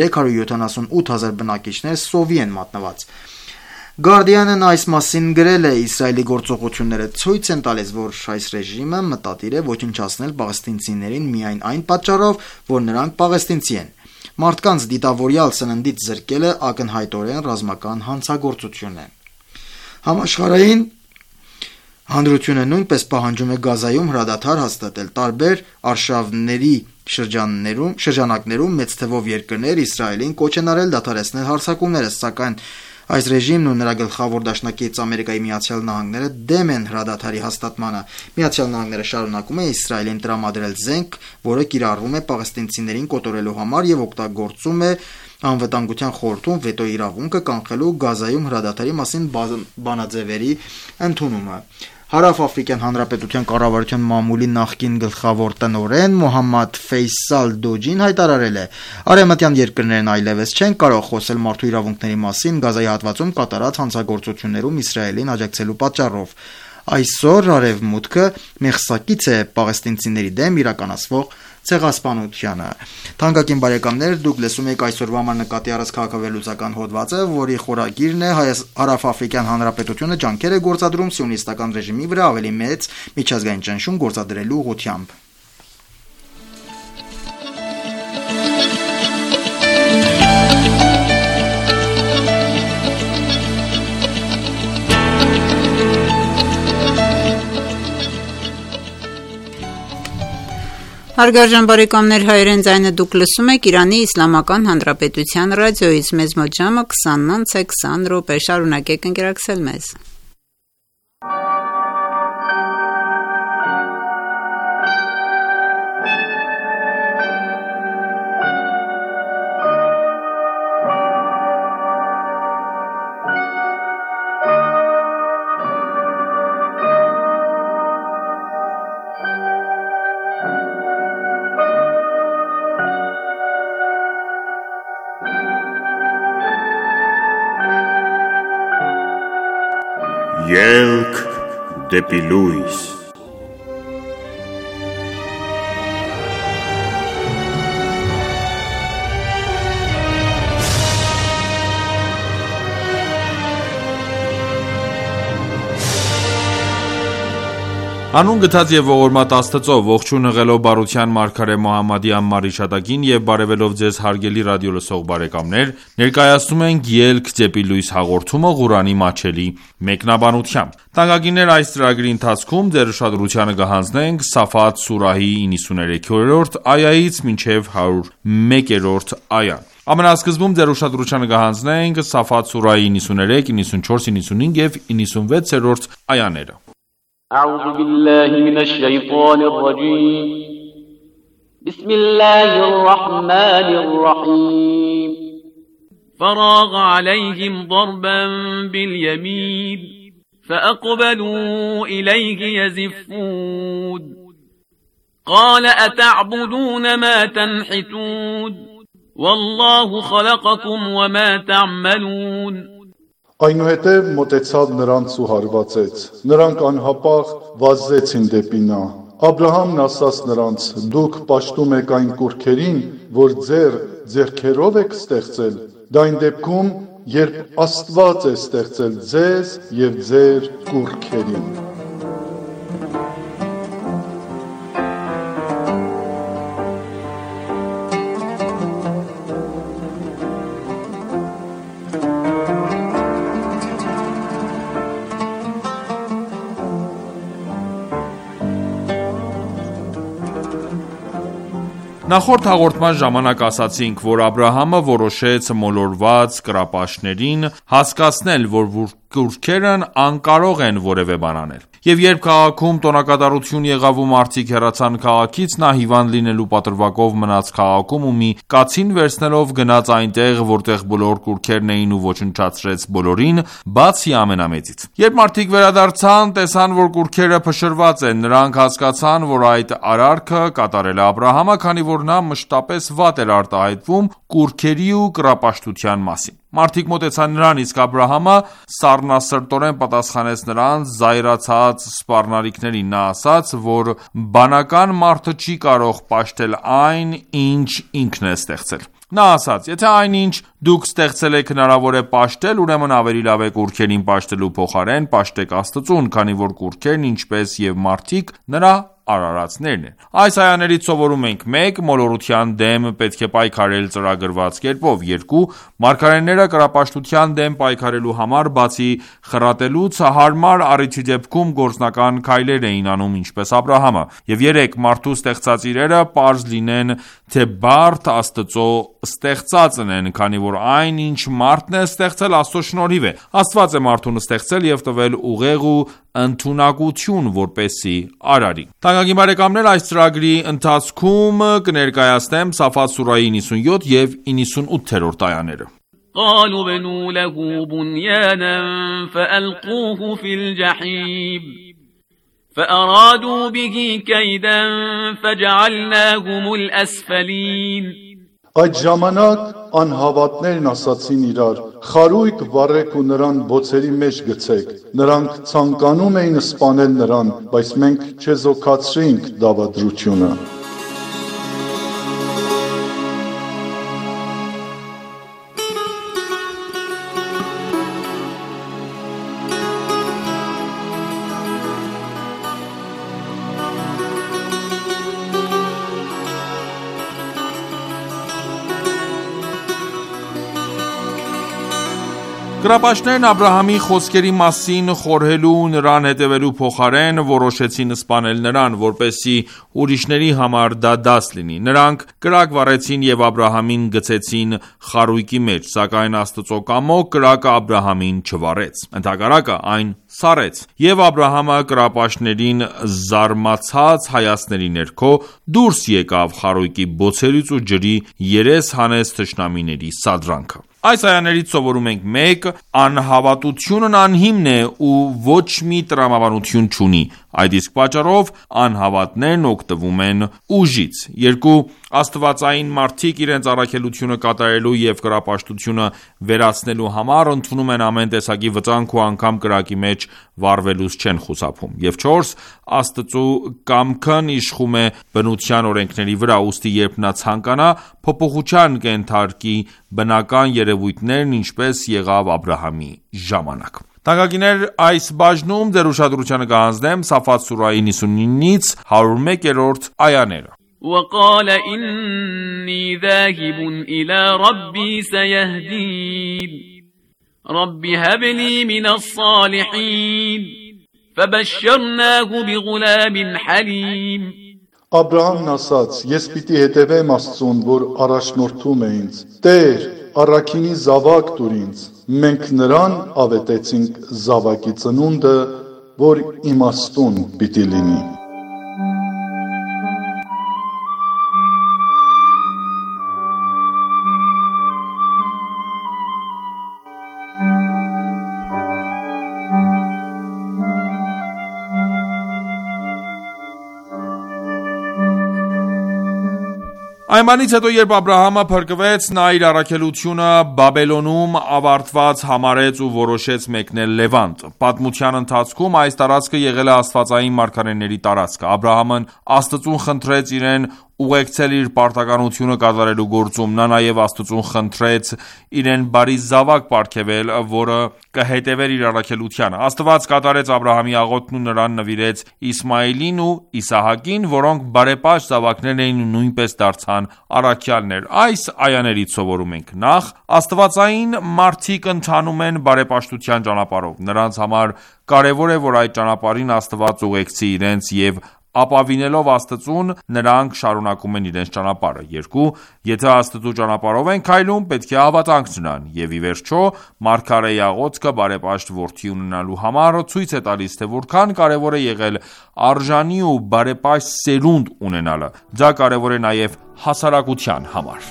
378,000 բնակիչներ սովի են մատնված։ Guardian-ն այս մասին գրել է. Իսրայելի գործողությունները ցույց են տալիս, որ այս ռեժիմը մտադիր է ոչնչացնել պաղեստինցիներին միայն այն պատճառով, որ նրանք պաղեստինցի են։ Մարդկանց դիտավորյալ սննդից զրկելը ակնհայտորեն ռազմական հանցագործություն է։ Համաշխարհային հանրությունը նույնպես պահանջում է Գազայում հրադադար հաստատել։ Տարբեր արշավների շրջանակներում մեծ թվով երկրներ Իսրայելին կոչ են արել դադարեցնել հարձակումները, սակայն այս ռեժիմն ու նրա գլխավոր դաշնակից Ամերիկայի Միացյալ Նահանգները դեմ են հրադադարի հաստատմանը։ Միացյալ Նահանգները շարունակում է Իսրայելին տրամադրել զենք, որը կիրառվում է պաղեստինցիներին կոտորելու համար եւ օգտագործում է Անվտանգության խորհրդում վետո իրավունքը կանխելու Գազայում հրադադարի մասին բանաձևերի ընդունումը։ Հարավաֆրիկյան Հանրապետության կառավարության մամուլի նախկին գլխավոր տնօրեն Մոհամմադ Ֆեյսալ Դոջին հայտարարել է. Արևմտյան երկրներն այլևս չեն կարող խոսել մարդու իրավունքների մասին Գազայի հատվածում կատարած հանցագործություններում Իսրայելին աջակցելու պատճառով։ Այսօր Արևմուտքը մեղսակից է պաղեստինցիների դեմ իրականացվող ցեղասպանությանը։ Թանկագին բարեկամներ, դուք լսում եք այսօրվա համար նկատի առած քաղաքավերլուծական հոդվածը, որի խորագիրն է Հարավաֆրիկյան Հանրապետությունը ջանքեր է գործադրում սիոնիստական ռեժիմի վրա ավելի մեծ միջազգային ճնշում գործադրելու ուղղությամբ։ Հարգարժան բարեկամներ, հայերեն ձայնը դուք լսում եք Իրանի Իսլամական Հանրապետության ռադիոից, մեզ մոտ ժամը 20:20 րոպե, շարունակեք ընկերակցել մեզ։ Ելք դեպի լույս։ Անուն գթած եւ ողորմած Աստծո, ողջույն ըղելով բարության մարգարե Մոհամմադի անմար իշատակին եւ բարեւելով ձեզ հարգելի ռադիոլսող բարեկամներ, ներկայացնում ենք Ելք դեպի լույս հաղորդումը Ղուրանի մատչելի մեկնաբանությամբ։ Տանկագիրներ, այս ծրագրի ընթացքում ձեր ուշադրությանը կհանձնենք Սաֆաթ սուրահի 93-րդ այայից մինչև 101-րդ այան։ Ամենասկզբում ձեր ուշադրությանը կհանձնենք Սաֆաթ սուրահի 93, 94, 95 եւ 96-րդ այաները։ أعوذ بالله من الشيطان الرجيم بسم الله الرحمن الرحيم فراغ عليهم ضربا باليمين فأقبلوا إليه يزفون قال أتعبدون ما تنحتون والله خلقكم وما تعملون Այնուհետև մոտեցավ նրանց ու հարվածեց, նրանք անհապաղ վազեցին դեպի նա։ Աբրահամն ասաց նրանց, դուք պաշտում եք այն կուռքերին, որ ձեր ձեռքերով եք ստեղծել, դա այն դեպքում, երբ Աստված է ստեղծել ձեզ և ձեր կուռքերին։ Նախորդ հաղորդման ժամանակ ասացինք, որ Աբրահամը որոշեց մոլորված կռապաշտներին հասկացնել, որ կուռքերն անկարող են որևէ բան անել։ Եվ երբ քաղաքում տոնակատարություն եղավ ու մարդիկ հեռացան քաղաքից, նա հիվանդ լինելու պատրվակով մնաց քաղաքում ու մի կացին վերցնելով գնաց այնտեղ, որտեղ բոլոր կուռքերն էին ու ոչնչացրեց բոլորին, բացի ամենամեծից։ Երբ մարդիկ վերադարձան, տեսան, որ կուռքերը փշրված են, նրանք հասկացան, որ այդ արարքը կատարել է Աբրահամը, քանի որ նա մշտապես վատ էր արտահայտվում կուռքերի ու կռապաշտության մասին։ Մարդիկ մոտեցան նրան, իսկ Աբրահամը սառնասրտորեն պատասխանեց նրանց զայրացած սպառնալիքներին։ Նա ասաց, որ բանական մարդը չի կարող պաշտել այն, ինչ ինքն է ստեղծել։ Նա ասաց. Եթե այնինչ դուք ստեղծել եք հնարավոր է պաշտել, ուրեմն ավելի լավ է կուռքերին պաշտելու փոխարեն պաշտեք Աստծուն, քանի որ կուռքերն ինչպես եւ մարդիկ նրա արարածներն են։ Այս այաներից սովորում ենք. 1. Մոլորության դեմ պետք է պայքարել ծրագրված կերպով։ 2. Մարգարեները կռապաշտության դեմ պայքարելու համար բացի խրատելուց հարմար առիթի դեպքում գործնական քայլեր էին անում, ինչպես Աբրահամը։ Եվ 3. Մարդու ստեղծած իրերը պարզ լինեն, թե բարդ Աստծո ստեղծածն են, քանի որ այն, ինչ մարդն է ստեղծել, Աստծո շնորհիվ է։ Աստված է մարդուն ստեղծել եւ տվել ուղեղ ու ընդունակություն, որպեսզի արարի։ Թանկագին բարեկամներ, այս ծրագրի ընթացքում կներկայացնեմ Սաֆաթ սուրահի 97 եւ 98-րդ այաները։ قالوا بنوا له بنيانا فألقوه في الجحيم فأرادوا به كيدا فجعلناهم الأسفلين Այդ ժամանակ անհավատներն ասացին իրար. խարույկ վառեք ու նրան բոցերի մեջ գցեք։ Նրանք ցանկանում էին սպանել նրան, բայց մենք չեզոքացրինք դավադրությունը։ Կռապաշտներն Աբրահամի խոսքերի մասին խորհելու ու նրան հետևելու փոխարեն որոշեցին սպանել նրան, որպեսզի ուրիշների համար դա դաս լինի։ Նրանք կրակ վառեցին եւ Աբրահամին գցեցին խարույկի մեջ, սակայն Աստծո կամոք կրակը Աբրահամին չվառեց։ Ընդհակառակը այն սառեց։ Եվ Աբրահամը կռապաշտներին զարմացած հայացքների ներքո դուրս եկավ խարույկի բոցերից ու ջրի երես հանեց թշնամիների սադրանքը։ Այս այաներից սովորում ենք. 1. Անհավատությունն անհիմն է ու ոչ մի տրամաբանություն չունի, այդ իսկ պատճառով անհավատներն օգտվում են ուժից։ 2. Աստվածային մարդիկ իրենց առաքելությունը կատարելու եւ կռապաշտությունը վերացնելու համար ընդունում են ամեն տեսակի վտանգ ու անգամ կրակի մեջ վառվելուց չեն խուսափում։ Եվ 4. Աստծո կամքն իշխում է բնության օրենքների վրա, ուստի երբ նա ցանկանա, փոփոխության կենթարկի բնական երևույթներն, ինչպես եղավ Աբրահամի ժամանակ։ Թանկագիներ, այս բաժնում ձեր ուշադրությանը կհանձնեմ Սաֆաթ սուրահի 99-ից 101-րդ այաները։ وقال إني ذاهب إلى ربي سيهدين رب هب لي من الصالحين فبشرناه بغلام حليم Աբրահամն ասաց. Ես պիտի հետևեմ Աստծուն, որ առաջնորդում է ինձ։ Տեր, առաքինի զավակ տուր ինձ։ Մենք նրան ավետեցինք զավակի ծնունդը, որ իմաստուն պիտի լինի։ Այն բանից հետո, երբ Աբրահամը փրկվեց, նա իր առաքելությունը Բաբելոնում ավարտված համարեց ու որոշեց մեկնել Լևանտ։ Պատմության ընթացքում այս տարածքը եղել է աստվածային մարգարեների տարածքը։ Աբրահամն Աստծուն խնդրեց իրեն ուղեկցել իր պարտականությունը կատարելու գործում։ Նա նաև Աստծուն խնդրեց իրեն բարի զավակ պարգևել, որը կհետևեր իր առաքելությանը։ Աստված կատարեց Աբրահամի աղոթքն ու նրան նվիրեց Իսմայելին ու Իսահակին, որոնք բարեպաշտ զավակներ էին ու նույնպես դարձան առաքյալներ։ Այս այաներից սովորում ենք. Նախ, աստվածային մարդիկ ընթանում են բարեպաշտության ճանապարհով։ Նրանց համար կարևոր է, որ այդ ճանապարհին Աստված ուղեկցի իրենց եւ ապավինելով Աստծուն, նրանք շարունակում են իրենց ճանապարհը։ 2. Եթե Աստծու ճանապարհով են քայլում, պետք է հավատանք նրան։ Եվ ի վերջո, մարգարեի աղոթքը բարեպաշտ որդի ունենալու համար ցույց է տալիս, թե որքան կարևոր է եղել արժանի ու բարեպաշտ սերունդ ունենալը։ Դա կարևոր է նաև հասարակության համար։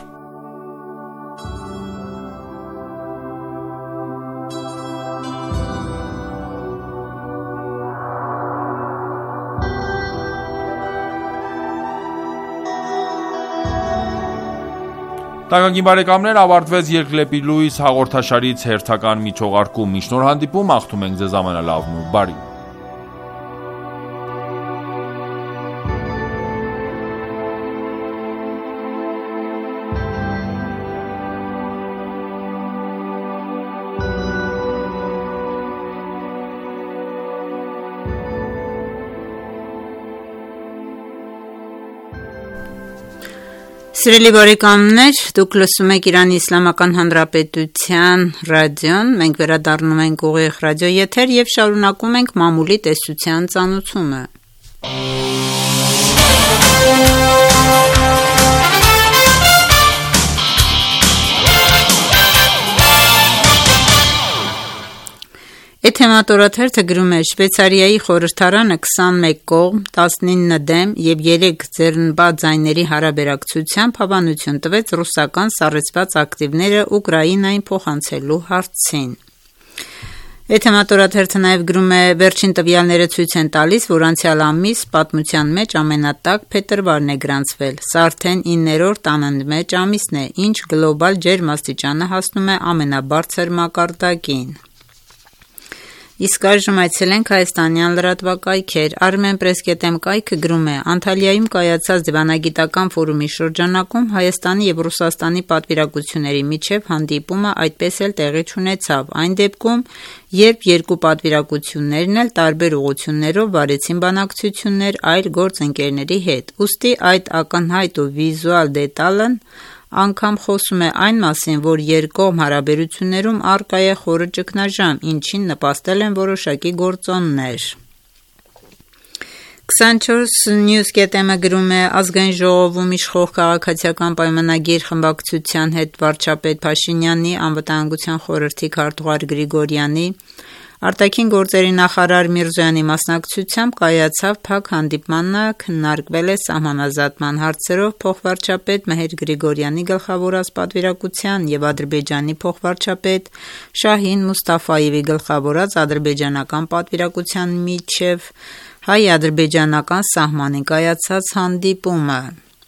Տակագին բարեկամներ, ավարտվեց Երկլեպի լույս հաղորդաշարից հերթական մի թողարկում։ Մինչ նոր հանդիպում, աղթում ենք ձեզ ամենալավն ու բարի։ Սիրելի բարեկամներ, դուք լսում եք Իրանի Իսլամական Հանրապետության ռադիոն, մենք վերադառնում ենք ուղիղ ռադիո եթեր եւ շարունակում ենք մամուլի տեսության ծանոթումը։ Էթեմատ օրաթերթը գրում է Շվեյցարիայի խորհրդարանը 21 կողմ, 19 դեմ եւ 3 ձեռնբաց ձայների հարաբերակցությամբ հավանություն տվեց ռուսական սառեցված ակտիվները Ուկրաինային փոխանցելու հարցին։ Էթեմատ օրաթերթը նաեւ գրում է վերջին տվյալները ցույց են տալիս, որ անցյալ ամիս պատմության մեջ ամենատակ փետրվարն է գրանցվել։ Սա արդեն 9-րդ անընդմեջ ամիսն է, ինչ գլոբալ ջերմաստիճանը հասնում է ամենաբարձր մակարդակին։ Իսկ այժմ այցելենք հայաստանյան լրատվակայքեր։ Armenpress.am կայքը գրում է. Անտալիայում կայացած դիվանագիտական ֆորումի շրջանակում Հայաստանի եւ Ռուսաստանի պատվիրակությունների միջև հանդիպումը այդպես էլ տեղի չունեցավ։ Այն դեպքում, երբ երկու պատվիրակություններն էլ տարբեր ուղղություններով վարեցին բանակցություններ այլ գործընկերների հետ։ Ուստի այդ ակնհայտ ու վիզուալ դետալն անգամ խոսում է այն մասին, որ երկկողմ հարաբերություններում առկա է խորը ճգնաժամ, ինչին նպաստել են որոշակի գործոններ։ 24 News.am-ը գրում է ազգային ժողովում իշխող քաղաքացիական պայմանագիր խմբակցության հետ վարչապետ Փաշինյանի, անվտանգության խորհրդի քարտուղար Գրիգորյանի, արտաքին գործերի նախարար Միրզոյանի մասնակցությամբ կայացավ փակ հանդիպմանը, քննարկվել է սահմանազատման հարցերով փոխվարչապետ Մեհեր Գրիգորյանի գլխավորած պատվիրակության եւ Ադրբեջանի փոխվարչապետ Շահին Մուստաֆայևի գլխավորած ադրբեջանական պատվիրակության միջև հայ-ադրբեջանական սահմանին կայացած հանդիպումը։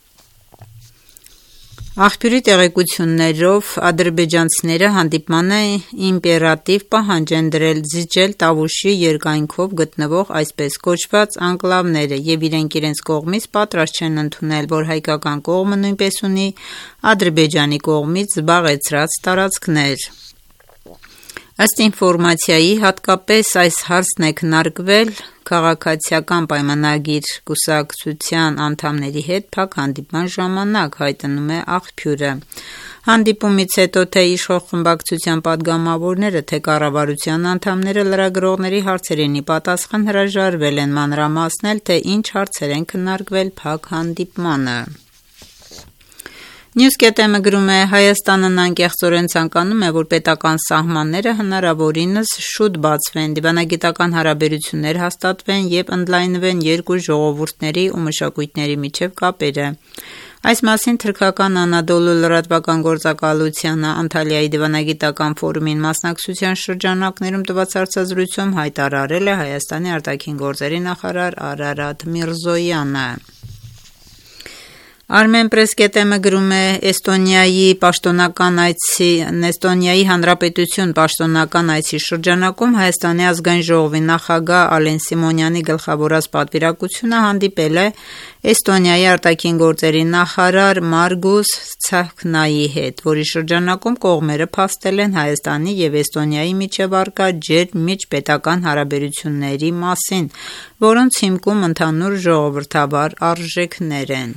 Աղբյուրի տեղեկություններով ադրբեջանցիները հանդիպմանը իմպերատիվ պահանջ են դրել զիջել Տավուշի երկայնքով գտնվող այսպես կոչված անկլավները եւ իրենց կողմից պատրաստ չեն ընդունել, որ հայկական կողմը նույնպես ունի Ադրբեջանի կողմից զբաղեցրած տարածքներ։ Ըստ ինֆորմացիայի, հատկապես այս հարցն է քննարկվել քաղաքացիական պայմանագիր կուսակցության անդամների հետ փակ հանդիպման ժամանակ, հայտնում է աղբյուրը։ Հանդիպումից հետո թե իշխող խմբակցության падգամավորները, թե կառավարության անդամները լրագրողների հարցերին ի պատասխան հրաժարվել են մանրամասնել, թե ինչ հարցեր են քննարկվել փակ հանդիպմանը։ News.am-ը գրում է Հայաստանն անկեղծորեն ցանկանում է, որ պետական սահմանները հնարավորինս շուտ բացվեն, դիվանագիտական հարաբերություններ հաստատվեն եւ ընդլայնվեն երկու ժողովուրդների ու մշակույթների միջև կապերը։ Այս մասին թրքական Անադոլու լրատվական գործակալությանը Անտալիայի դիվանագիտական ֆորումին մասնակցության շրջանակներում տված հարցազրույցում հայտարարել է Հայաստանի արտաքին գործերի նախարար Արարատ Միրզոյանը։ Armenpress.am-ը գրում է Էստոնիայի Հանրապետություն պաշտոնական այցի շրջանակում Հայաստանի ազգային ժողովի նախագահ Ալեն Սիմոնյանի գլխավորած պատվիրակությունը հանդիպել է Էստոնիայի արտաքին գործերի նախարար Մարգուս Ցախնայի հետ, որի շրջանակում կողմերը փաստել են Հայաստանի եւ Էստոնիայի միջև առկա ջերմ միջպետական հարաբերությունների մասին, որոնց հիմքում ընդհանուր ժողովրդավար արժեքներ են։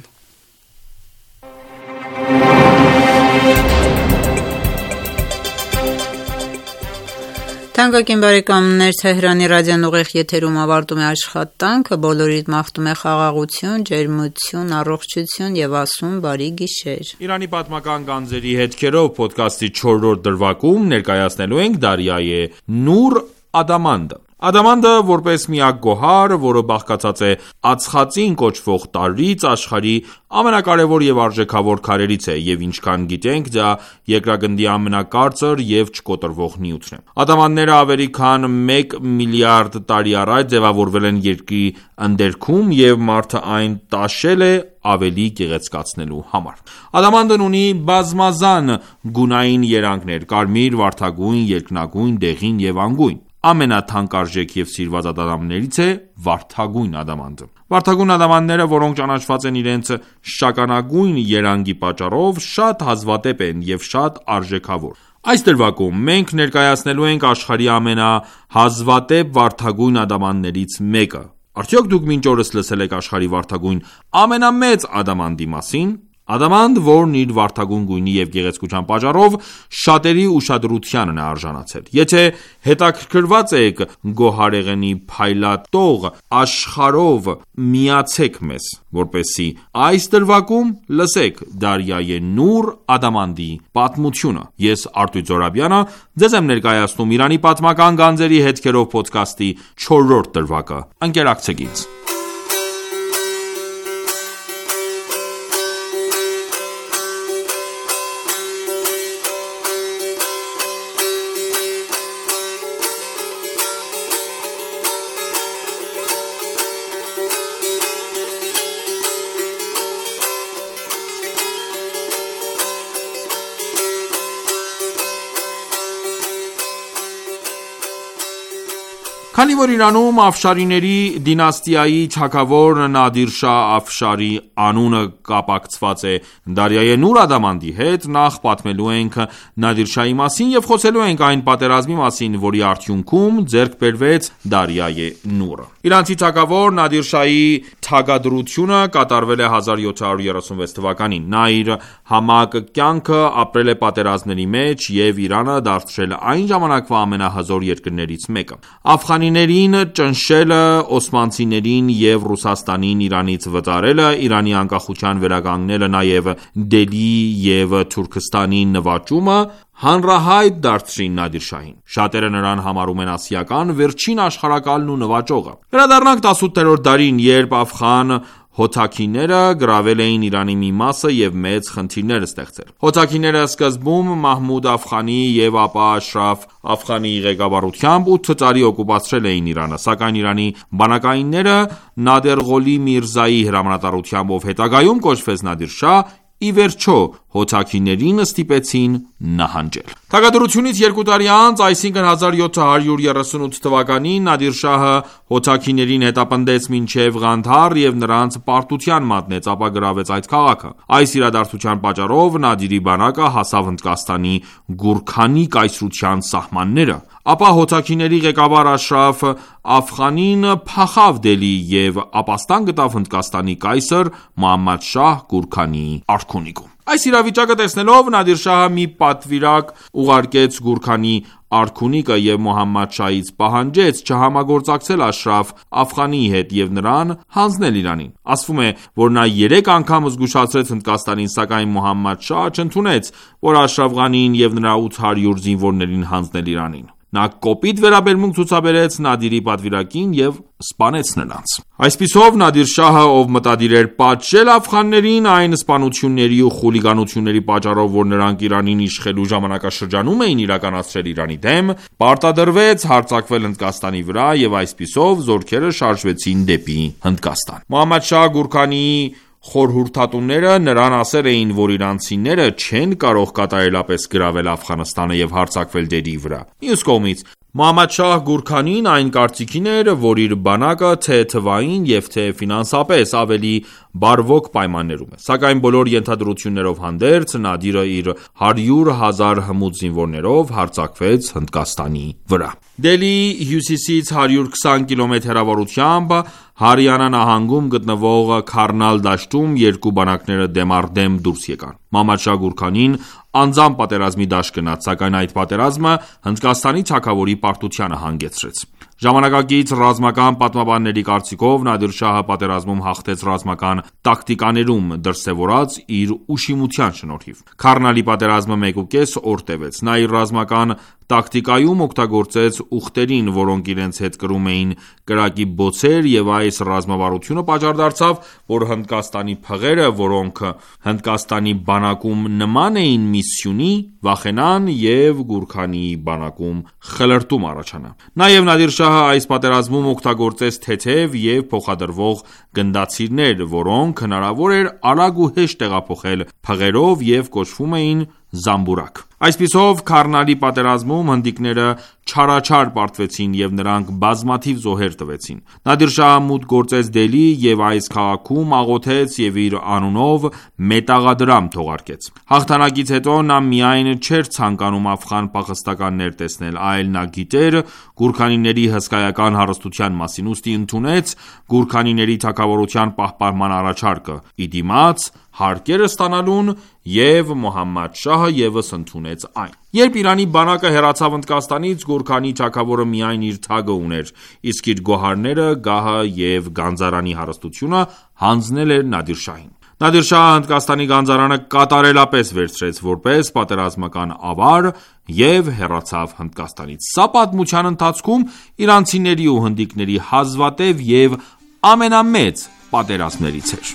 Թանկագին բարեկամներ, Թեհրանի ռադիոն ուղիղ եթերում ավարտում է աշխատանքը, բոլորիդ մաղթում է խաղաղություն, ջերմություն, առողջություն եւ ասում բարի գիշեր։ Իրանի պատմական գանձերի հետքերով ոդքասթի 4-րդ դրվագում ներկայացնելու ենք Դարիայե Նուր Ադամանդը։ Ադամանդը, որպես միակ գոհար, որը բաղկացած է ածխածին կոչվող տարրից, աշխարհի ամենակարևոր եւ արժեքավոր քարերից է, եւ ինչքան գիտենք, դա երկրագնդի ամենակարծր եւ չկոտրվող նյութն է։ Ադամանդները ավելի քան 1 միլիարդ տարի առաջ ձևավորվել են երկրի ընդերքում եւ մարդը այն տաշել է ավելի գեղեցկացնելու համար։ Ադամանդն ունի բազմազան գունային երանգներ՝ կարմիր, վարդագույն, երկնագույն, դեղին եւ անգույն։ Ամենաթանկարժեք եւ սիրված ադամանդներից է վարդագույն ադամանդը։ Վարդագույն ադամանդները, որոնք ճանաչված են իրենց շագանակագույն երանգի պատճառով, շատ հազվադեպ են եւ շատ արժեքավոր։ Այս դրվագում մենք ներկայացնելու ենք աշխարհի ամենահազվադեպ վարդագույն ադամանդներից մեկը։ Արդյոք դուք մինչ օրս լսել եք աշխարհի վարդագույն ամենամեծ ադամանդի մասին։ Ադամանդ, որն իր վարդագույն գույնի եւ գեղեցկության պատճառով շատերի ուշադրությանն է արժանացել։ Եթե հետաքրքրված եք գոհարեղենի փայլատող աշխարհով, միացեք մեզ, որպեսզի այս դրվագում լսեք Դարիայե Նուր Ադամանդի պատմությունը։ Ես Արտույտ Զորաբյանը ձեզ եմ ներկայացնում Իրանի պատմական գանձերի հետքերով ոդքասթի 4-րդ դրվագը։ Ընկերակցեք ինձ։ Քանի որ Իրանում Աֆշարիների դինաստիայի թագավոր Նադիր Շահ Աֆշարի անունը կապակցված է Դարիայե Նուր Ադամանդի հետ, նախ պատմելու ենք Նադիր Շահի մասին եւ խոսելու ենք այն պատերազմի մասին, որի արդյունքում ձեռք բերվեց Դարիայե Նուրը։ Իրանցի թագավոր Նադիր Շահի թագադրությունը կատարվել է 1736 թվականին։ Նա իր համակ կյանքը ապրել է պատերազմների մեջ եւ Իրանը դարձրել այն ժամանակվա ամենահզոր երկրներից մեկը։ Աֆղանիներին ճնշելը, օսմանցիներին եւ Ռուսաստանին Իրանից վտարելը, Իրանի անկախության վերականգնելը, նաեւ Դելհի եւ Թուրքստանին նվաճումը հանրահայտ դարձրին Նադիր Շահին։ Շատերը նրան համարում են ասիական վերջին աշխարհակալն ու նվաճողը։ Վերադառնանք 18-րդ դարին, երբ աֆղան հոթաքիները գրավել էին Իրանի մի մասը եւ մեծ խնդիրներ ստեղծել։ Հոթաքիները սկզբում Մահմուդ Աֆղանի եւ ապա Աշրաֆ Աֆղանի ղեկավարությամբ 8 տարի օկուպացրել էին Իրանը, սակայն Իրանի բանակայինները Նադեր Ղոլի Միրզայի հրամանատարությամբ, ով հետագայում կոչվեց Նադիր Շահ, ի վերջո հոթաքիներին ստիպեցին նահանջել։ Թագադրությունից 2 տարի անց, այսինքն 1738 թվականին, Նադիր Շահը հոթաքիներին հետապնդեց մինչև Ղանդհար եւ նրանց պարտության մատնեց, ապա գրավեց այդ քաղաքը։ Այս իրադարձության պատճառով Նադիրի բանակը հասավ Հնդկաստանի Գուրքանի կայսրության սահմանները, ապա հոթաքիների ղեկավար Աշրաֆ Աֆղանին փախավ Դելհի եւ ապաստան գտավ Հնդկաստանի կայսր Մուհամմադ Շահ Գուրքանի արքունիքում։ Այս իրավիճակը տեսնելով Նադիր Շահը մի պատվիրակ ուղարկեց Գուրքանի արքունիկը եւ Մուհամմադ Շահից պահանջեց չհամագործակցել Աշրաֆ Աֆղանի հետ եւ նրան հանձնել Իրանին։ Ասվում է, որ նա 3 անգամ զգուշացրեց Հնդկաստանին, սակայն Մուհամմադ Շահը չընդունեց, որ Աշրաֆ Ղանիին եւ նրա 800 զինվորներին հանձնել Իրանին։ Նա կոպիտ վերաբերմունք ցուցաբերեց Նադիրի պատվիրակին եւ սպանեց նրանց։ Այսպիսով Նադիր Շահը, ով մտադիր էր պատժել աֆղաններին, այն սպանությունների ու խուլիգանությունների պատճառով, որ նրանք Իրանին իշխելու ժամանակաշրջանում էին իրականացրել Իրանի դեմ, պարտադրվեց հարձակվել Հնդկաստանի վրա եւ այսպիսով զորքերը շարժվեցին դեպի Հնդկաստան։ Մուհամմադ Շահ Գուրքանի խորհրդատուները նրան ասել էին, որ իրանցիները չեն կարող կատարելապես գրավել Աֆղանստանը եւ հարձակվել Դելհիի վրա։ Մյուս կողմից Մուհամմադ Շահ Գուրքանին այն կարծիքին էր, որ իր բանակը թե թվային եւ թե ֆինանսապես ավելի բարվոք պայմաններում է։ Սակայն բոլոր ենթադրություններով հանդերձ Նադիրը իր 100,000 հմուտ զինվորներով հարձակվեց Հնդկաստանի վրա։ Դելհիի հյուսիսից 120 կիլոմետր հեռավորությամբ Հարիանա նահանգում գտնվող Քարնալ դաշտում երկու բանակները դեմ առ դեմ դուրս եկան։ Մուհամմադ Շահ Գուրքանին անձամբ պատերազմի դաշտ գնաց, սակայն այդ պատերազմը Հնդկաստանի թագավորի պարտությանը հանգեցրեց։ Ժամանակակից ռազմական պատմաբանների կարծիքով Նադիր Շահը պատերազմում հաղթեց ռազմական տակտիկաներում դրսևորած իր ուշիմության շնորհիվ։ Քարնալի պատերազմը 1.5 օր տևեց։ Նա իր ռազմական տակտիկայում օգտագործեց ուխտերին, որոնք իրենց հետ կրում էին կրակի բոցեր, եւ այս ռազմավարությունը պատճառ դարձավ, որ Հնդկաստանի փղերը, որոնք Հնդկաստանի բանակում նման էին մի սյունի, վախենան եւ Գուրքանի բանակում խլրտում առաջանա։ Նաեւ Նադիր Շահը այս պատերազմում օգտագործեց թեթև եւ փոխադրվող գնդացիրներ, որոնք հնարավոր էր արագ ու հեշտ տեղափոխել փղերով եւ կոչվում էին զամբուրակ։ Այսպիսով քարնալի պատերազմում հնդիկները չարաչար պարտվեցին եւ նրանք բազմաթիվ զոհեր տվեցին։ Նադիր Շահը մուտք գործեց Դելհի եւ այս քաղաքում աղոթեց եւ իր անունով մետաղադրամ թողարկեց։ Հաղթանակից հետո նա միայն չէր ցանկանում աֆղան փախստականներ տեսնել, այլ նա գիտեր գուրքանիների հսկայական հարստության մասին, ուստի ընդունեց գուրքանիների թագավորության պահպանման առաջարկը՝ ի դիմաց հարկերը ստանալուն, եւ Մոհամմադ Շահը ևս ընդունեց այն։ Երբ Իրանի բանակը հեռացավ Հնդկաստանից, Գուրքանի թագավորը միայն իր թագը ուներ, իսկ իր գոհարները, գահը եւ գանձարանի հարստությունը հանձնել էր Նադիր Շահին։ Նադիր Շահը Հնդկաստանի գանձարանը կատարելապես վերցրեց որպես պատերազմական ավար եւ հեռացավ Հնդկաստանից։ Սա պատմության ընթացքում իրանցիների ու հնդիկների հազվադեպ եւ ամենամեծ պատերազմներից էր։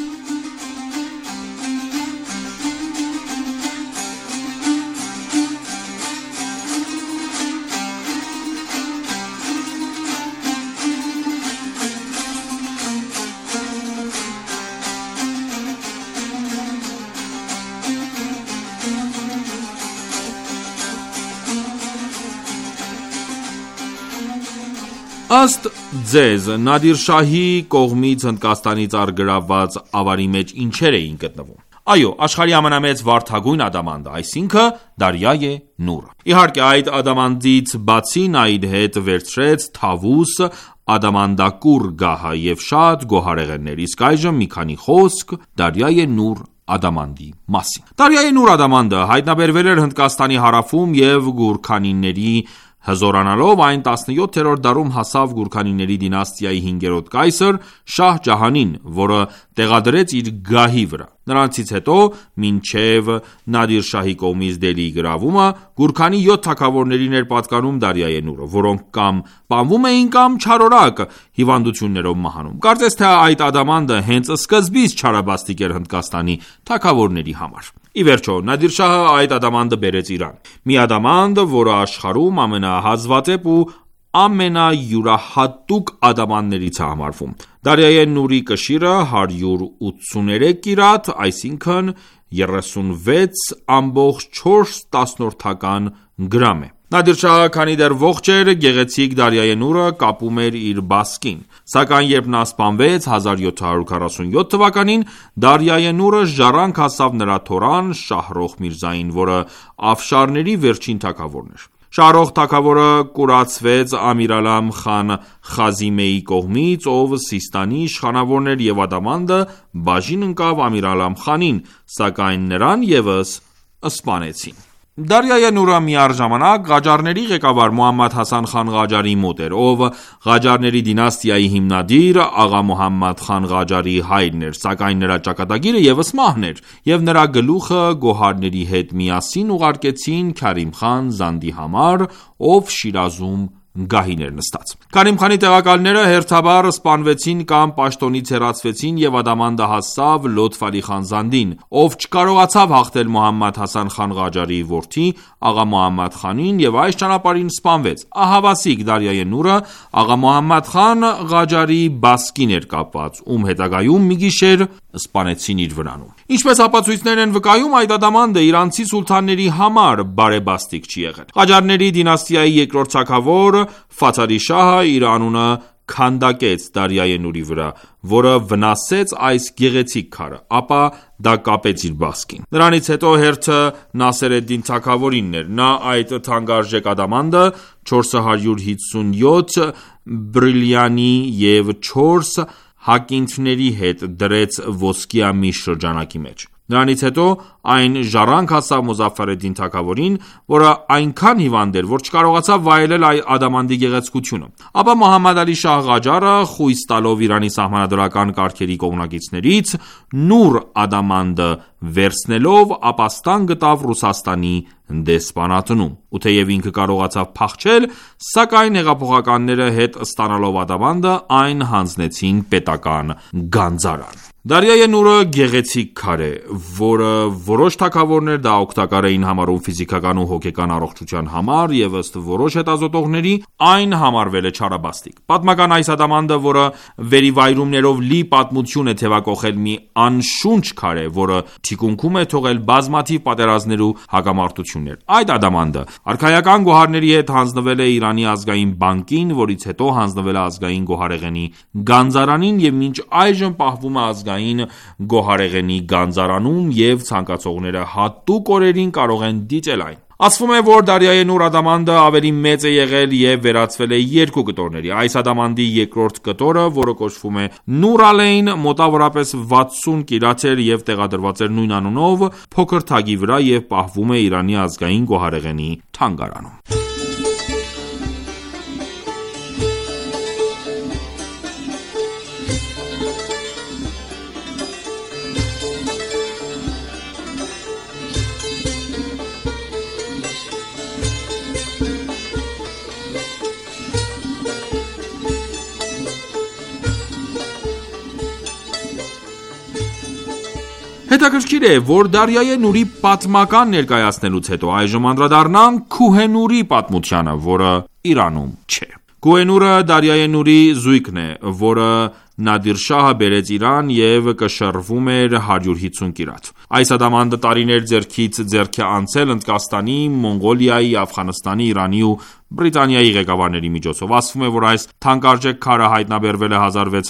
Ըստ ձեզ, Նադիր Շահի կողմից Հնդկաստանից արգրավված ավարի մեջ ինչեր էին գտնվում։ Այո, աշխարհի ամենամեծ վարդագույն ադամանդը, այսինքն Դարյայե Նուրը։ Իհարկե, այդ ադամանդից բացի նա իր հետ վերցրեց Թավուս ադամանդակուր գահը եւ շատ գոհարեղեններ, իսկ այժմ մի քանի խոսք Դարյայե Նուր ադամանդի մասին։ Դարյայե Նուր ադամանդը հայտնաբերվել էր Հնդկաստանի հարավում եւ Գուրքանիների հզորանալով այն 17-րդ դարում հասավ Գուրքանիների դինաստիայի 5-րդ կայսր Շահ Ջահանին, որը տեղադրեց իր գահի վրա։ Նրանցից հետո, մինչև Նադիր Շահի կողմից Դելհիի գրավումը, Գուրքանի 7 թագավորներին էր պատկանում Դարյայե Նուրը, որոնք կամ սպանվում էին կամ չարորակ հիվանդություններով մահանում։ Կարծես թե այդ ադամանդը հենց սկզբից չարաբաստիկ էր Հնդկաստանի թագավորների համար։ Ի վերջո, Նադիր Շահը այդ ադամանդը բերեց Իրան։ Մի ադամանդ, որը աշխարհում ամենահազվադեպ ու ամենայուրահատուկ ադամանդներից է համարվում։ Դարյայե Նուրի կշիռը 183 կիրատ, այսինքն 36.4 գրամ է։ Նադիր Շահը, քանի դեռ ողջ էր, գեղեցիկ Դարյայե Նուրը կապում էր իր բասկին։ Սակայն երբ նա սպանվեց 1747 թվականին, Դարյայե Նուրը ժառանգ հասավ նրա թորան Շահրոխ Միրզային, որը Աֆշարների վերջին թագավորն էր։ Շահրոխ թագավորը կուրացվեց Ամիրալամ խան Խազիմեի կողմից, ով Սիստանի իշխանավորն էր, եւ ադամանդը բաժին ընկավ Ամիրալամ խանին, սակայն նրան ևս սպանեցին։ Դարյայե Նուրը միառժամանակ Ղաջարների ղեկավար Մուհամմադ Հասան խան Ղաջարի մոտ էր, ով Ղաջարների դինաստիայի հիմնադիր Աղա Մուհամմադ խան Ղաջարի հայրն էր, սակայն նրա ճակատագիրը ևս մահն էր, եւ նրա գլուխը գոհարների հետ միասին ուղարկեցին Քարիմ խան Զանդի համար, ով Շիրազում գահին էր նստած։ Քարիմ խանի տեղակալները հերթաբար սպանվեցին կամ պաշտոնից հեռացվեցին եւ ադամանդը հասավ Լոթֆ Ալի խան Զանդին, ով չկարողացավ հաղթել Մուհամմադ Հասան խան Ղաջարի որդի Աղա Մուհամմադ խանին եւ այս ճանապարհին սպանվեց։ Ահավասիկ Դարյայե Նուրը Աղա Մուհամմադ խան Ղաջարի բասկին էր կապված, ում հետագայում մի գիշեր սպանեցին իր վրանում։ Ինչպես ապացույցներ են վկայում, այդ ադամանդը իրանցի սուլթանների համար բարեբաստիկ չի եղել։ Ղաջարների դինաստիայի երկրորդ թագավոր Ֆաթարի Շահը իր անունը քանդակեց Դարյայե Նուրի վրա, որը վնասեց այս գեղեցիկ քարը, ապա դա կապեց իր բասկին։ Նրանից հետո հերթը Նասեր էդ-Դին թագավորինն էր։ Նա այդ թանկարժեք ադամանդը 457 բրիլիանի եւ 4 հակինթների հետ դրեց ոսկիամի շրջանակի մեջ։ Նրանից հետո այն ժառանգ հասավ Մուզաֆար ալ-Դին թագավորին, որը այնքան հիվանդ էր, որ չկարողացավ վայելել Ադամանդի գեղեցկությունը։ Ապա Մուհամմադ Ալի Շահ Ղաջարը, խույս տալով Իրանի սահմանադրական կարգերի կողմնակիցներից, Նուր Ադամանդը վերցնելով ապաստան գտավ Ռուսաստանի դեսպանատնում, ու թեև ինքը կարողացավ փախչել, սակայն հեղափոխականները հետ ստանալով Ադամանդը, այն հանձնեցին պետական գանձարան։ Դարիայե Նուրը գեղեցիկ քար է, որը որոշ թագավորներ դա օգտակար էին համարում ֆիզիկական ու հոգեկան առողջության համար, եւ ըստ որոշ հետազոտողների այն համարվել է չարաբաստիկ։ Պատմական այս Ադամանդը, որը վերիվայրումներով լի պատմություն է թևակողել մի անշունչ քար է, որը թիկունքում է թողել բազմաթիվ պատերազմներ ու հակամարտություններ։ Այդ Ադամանդը արքայական գոհարների հետ հանձնվել է Իրանի ազգային բանկին, որից հետո հանձնվել է ազգային գոհարեղենի գանձարանին եւ մինչ այժմ պահվում է ազգային գոհարեղենի գանձարանում եւ ցանկացողները հատուկ օրերին կարող են դիտել այն։ Ասվում է, որ Դարիայե Նուր Ադամանդը ավելի մեծ է եղել եւ վերածվել է երկու կտորների։ Այս Ադամանդի երկրորդ կտորը, որը կոչվում է Նուր Ալեյն, մոտավորապես 60 կիլոմետր էր եւ տեղադրված էր նույն անունով փոքր թագի վրա եւ պահվում է Իրանի ազգային գոհարեղենի թանգարանում։ Հետաքրքիր է, որ Դարիայե Նուրի պատմական ներկայացնելուց հետո այժմ անդրադառնանք Քուհենուրի պատմությանը, որը Իրանում չէ։ Քուհենուրը Դարիայե Նուրի զույգն է, որը Նադիր Շահը բերեց Իրան եւ կշռվում էր 150 կիրաթ։ Այս Ադամանդը տարիներ ձեռքից ձեռք է անցել Հնդկաստանի, Մոնղոլիայի, Աֆղանստանի, Իրանի ու Բրիտանիայի ղեկավարների միջոցով։ Ասվում է, որ այս թանկարժեք քարը հայտնաբերվել է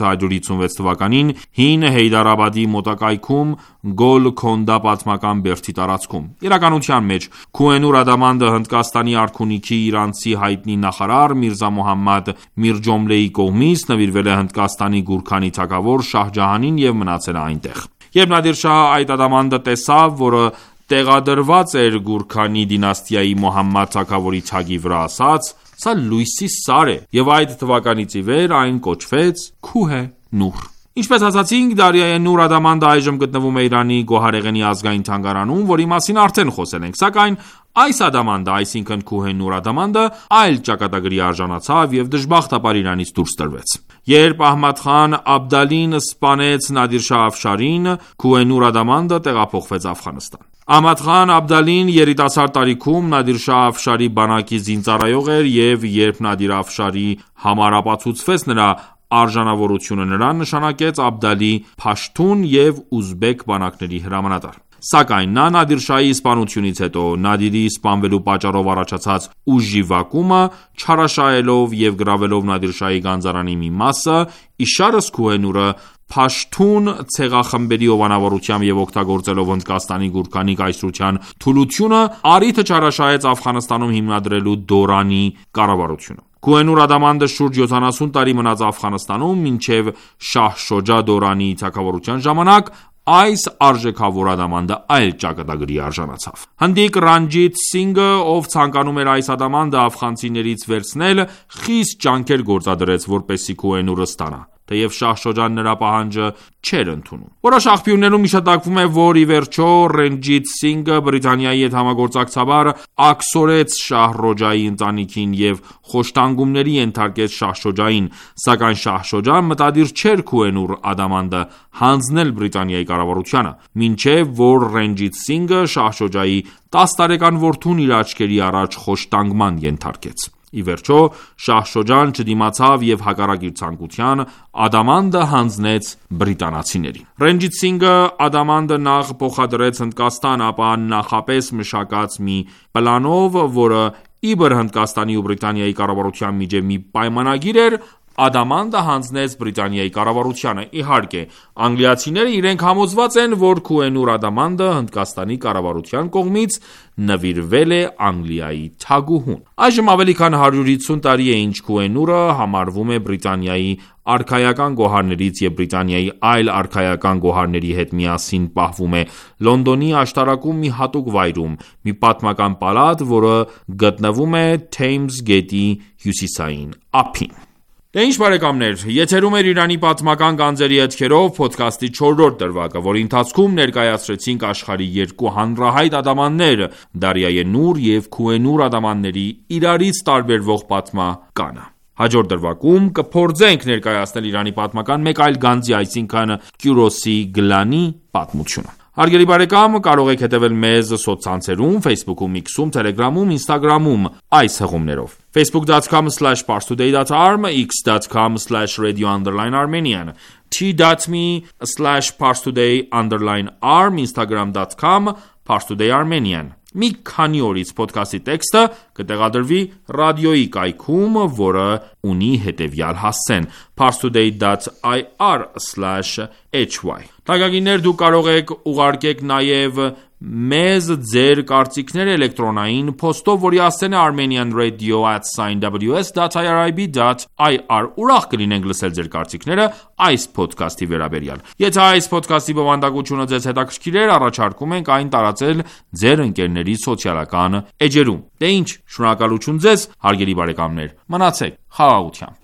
1656 թվականին հին Հեյդարաբադի մոտակայքում Գոլքոնդա պատմական բերդի տարածքում։ Իրականության մեջ Քուհենուր Ադամանդը Հնդկաստանի արքունիքի իրանցի հայտնի նախարար Միրզա Մոհամմադ Միրջոմլեի կողմից նվիրվել է Հնդկաստանի Գուրքանի թագավոր Շահ Ջահանին եւ մնացել է այնտեղ։ Երբ Նադիր Շահը այդ Ադամանդը տեսավ, որը տեղադրված էր Գուրքանի դինաստիայի Մոհամմադ թագավորի թագի վրա, ասաց. «Սա լույսի սար է», եւ այդ թվականից ի վեր այն կոչվեց Քուհենուր։ Ինչպես ասացինք, Դարիայե Նուր Ադամանդը այժմ գտնվում է Իրանի Գոհարեղենի ազգային թանգարանում, որի մասին արդեն խոսել ենք, սակայն այս Ադամանդը, այսինքն Քուհենուր Ադամանդը, այլ ճակատագրի արժանացավ եւ դժբախտաբար Իրանից դուրս տրվեց։ Երբ Ահմադ խան Աբդալին սպանեց Նադիր Շահ Աֆշարին, Քուհենուր Ադամանդը տեղափոխվեց Աֆղանստան։ Ահմադ խան Աբդալին երիտասարդ տարիքում Նադիր Շահ Աֆշարի բանակի զինծառայող էր եւ երբ Նադիր Աֆշարի համար ապացուցվեց նրա արժանավորությունը, նրան նշանակեց Աբդալի փաշթուն եւ ուզբեկ բանակների հրամանատար։ Սակայն նա Նադիր Շահի սպանությունից հետո Նադիրի սպանվելու պատճառով առաջացած ուժի վակումը չարաշահելով եւ գրավելով Նադիր Շահի գանձարանի մի մասը, իշարս Քուհենուրը փաշթուն ցեղախմբերի ովանավորությամբ եւ օգտագործելով Հնդկաստանի Գուրքանի կայսրության թուլությունը, առիթը չարաշահեց Աֆղանստանում հիմնադրելու Դորանի կառավարությունը։ Քուհենուր Ադամանդը շուրջ 70 տարի մնաց Աֆղանստանում, մինչև Շահ Շոջա Դորանի թագավորության ժամանակ այս արժեքավոր Ադամանդը այլ ճակատագրի արժանացավ։ Հնդիկ Ռանջիտ Սինգը, ով ցանկանում էր այս Ադամանդը աֆղանցիներից վերցնել, խիստ ջանքեր գործադրեց, որպեսզի Քուհենուրը ստանա, թեև Շահ Շոջան նրա պահանջը չէր ընդունում։ Որոշ աղբյուրներում հիշատակվում է, որ ի վերջո Ռենջիտ Սինգը Բրիտանիայի հետ համագործակցաբար աքսորեց Շահ Ռոջայի ընտանիքին եւ խոշտանգումների ենթարկեց Շահ Շոջային, սակայն Շահ Շոջան մտադիր չէր Քուհենուր Ադամանդը հանձնել Բրիտանիայի կառավարությանը, մինչև որ Ռենջիտ Սինգը Շահ Շոջայի 10 տարեկան որդուն իր աչքերի առաջ խոշտանգման ենթարկեց։ Ի վերջո Շահ Շոջան չդիմացավ եւ հակառակ իր ցանկության Ադամանդը հանձնեց բրիտանացիներին։ Ռենջիտ Սինգը Ադամանդը նախ փոխադրեց Հնդկաստան, ապա նախապես մշակած մի պլանով, որը իբր Հնդկաստանի ու Բրիտանիայի կառավարության միջև մի պայմանագիր էր, ադամանդը հանձնեց Բրիտանիայի կառավարությանը։ Իհարկե, անգլիացիները իրենք համոզված են, որ Քուենուր ադամանդը Հնդկաստանի կառավարության կողմից նվիրվել է Անգլիայի թագուհուն։ Այժմ ավելի քան 150 տարի է ինչ Քուենուրը համարվում է Բրիտանիայի արքայական գոհարներից և Բրիտանիայի այլ արքայական գոհարների հետ միասին պահվում է Լոնդոնի աշտարակում մի հատուկ վայրում, մի պատմական պալատ, որը գտնվում է Թեյմս գետի հյուսիսային ափին։ Դե ինչ բարեկամներ, եթերում էր Իրանի պատմական գանձերի հետքերով փոդքասթի 4-րդ դրվագը, որի ընթացքում ներկայացրեցինք աշխարհի երկու հանրահայտ ադամաններ՝ Դարիայե Նուր և Քուենուր ադամանների իրարից տարբերվող պատմականը։ Հաջորդ դրվագում կփորձենք ներկայացնել Իրանի պատմական մեկ այլ գանձի, այսինքն Կյուրոսի գլանի պատմությունը։ Հարգելի բարեկամ, կարող եք հետևել մեզ սոցցանցերում, Facebook-ում, X-ում, Telegram-ում, Instagram-ում այս հղումներով. facebook.com/parstoday.arm, x.com/radio_armenian, t.me/parstoday_arm, instagram.com/parstoday_armenian։ Մի քանի օրից փոդքասթի տեքստը կտեղադրվի ռադիոյի կայքում, որը ունի հետևյալ հասցեն՝ parstoday.ir/hy։ Թանկագիններ, դուք կարող եք ուղարկեք նաև մեզ ձեր կարծիքները էլեկտրոնային փոստով, որի հասցեն է armenianradio@ws.irib.ir։ Ուրախ կլինենք լսել ձեր կարծիքները այս փոդքասթի վերաբերյալ։ Եթե այս փոդքասթի բովանդակությունը ձեզ հետաքրքիր էր, առաջարկում ենք այն տարածել ձեր ընկերների սոցիալական էջերում։ Դե ինչ, շնորհակալություն ձեզ, հարգելի բարեկամներ։ Մնացեք խաղաղությամբ։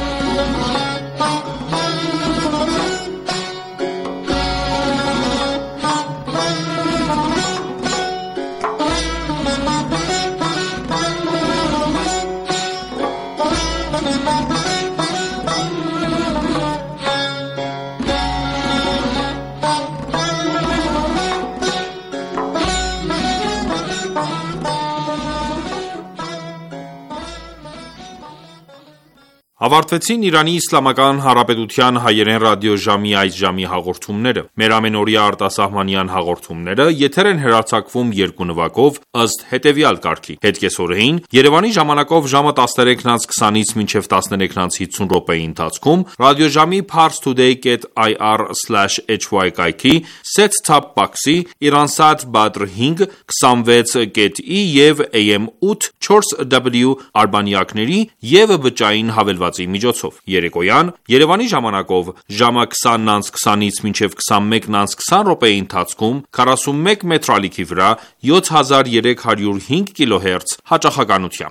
Ավարտվեցին Իրանի Իսլամական Հանրապետության հայերեն ռադիոժամի այս ժամի հաղորդումները։ Մեր ամենօրյա արտասահմանյան հաղորդումները եթեր են հեռարձակվում երկու նվագով ըստ հետևյալ կարգի. Հետկեսօրեին Երևանի ժամանակով ժամը 13:20-ից մինչև 13:50 րոպեի ընթացքում ռադիոժամի parstoday.ir/hy կայքի set-top box-ի Iransat Badr 5 26.ի եւ AM 8 4W արբանյակների եւ բջջային հավելվածի միջոցով։ Երեկոյան Երևանի ժամանակով ժամը 20:20-ից մինչև 21:20 րոպեի ընթացքում 41 մետրալիքի վրա 7305 կիլոհերց հաճախականությամբ։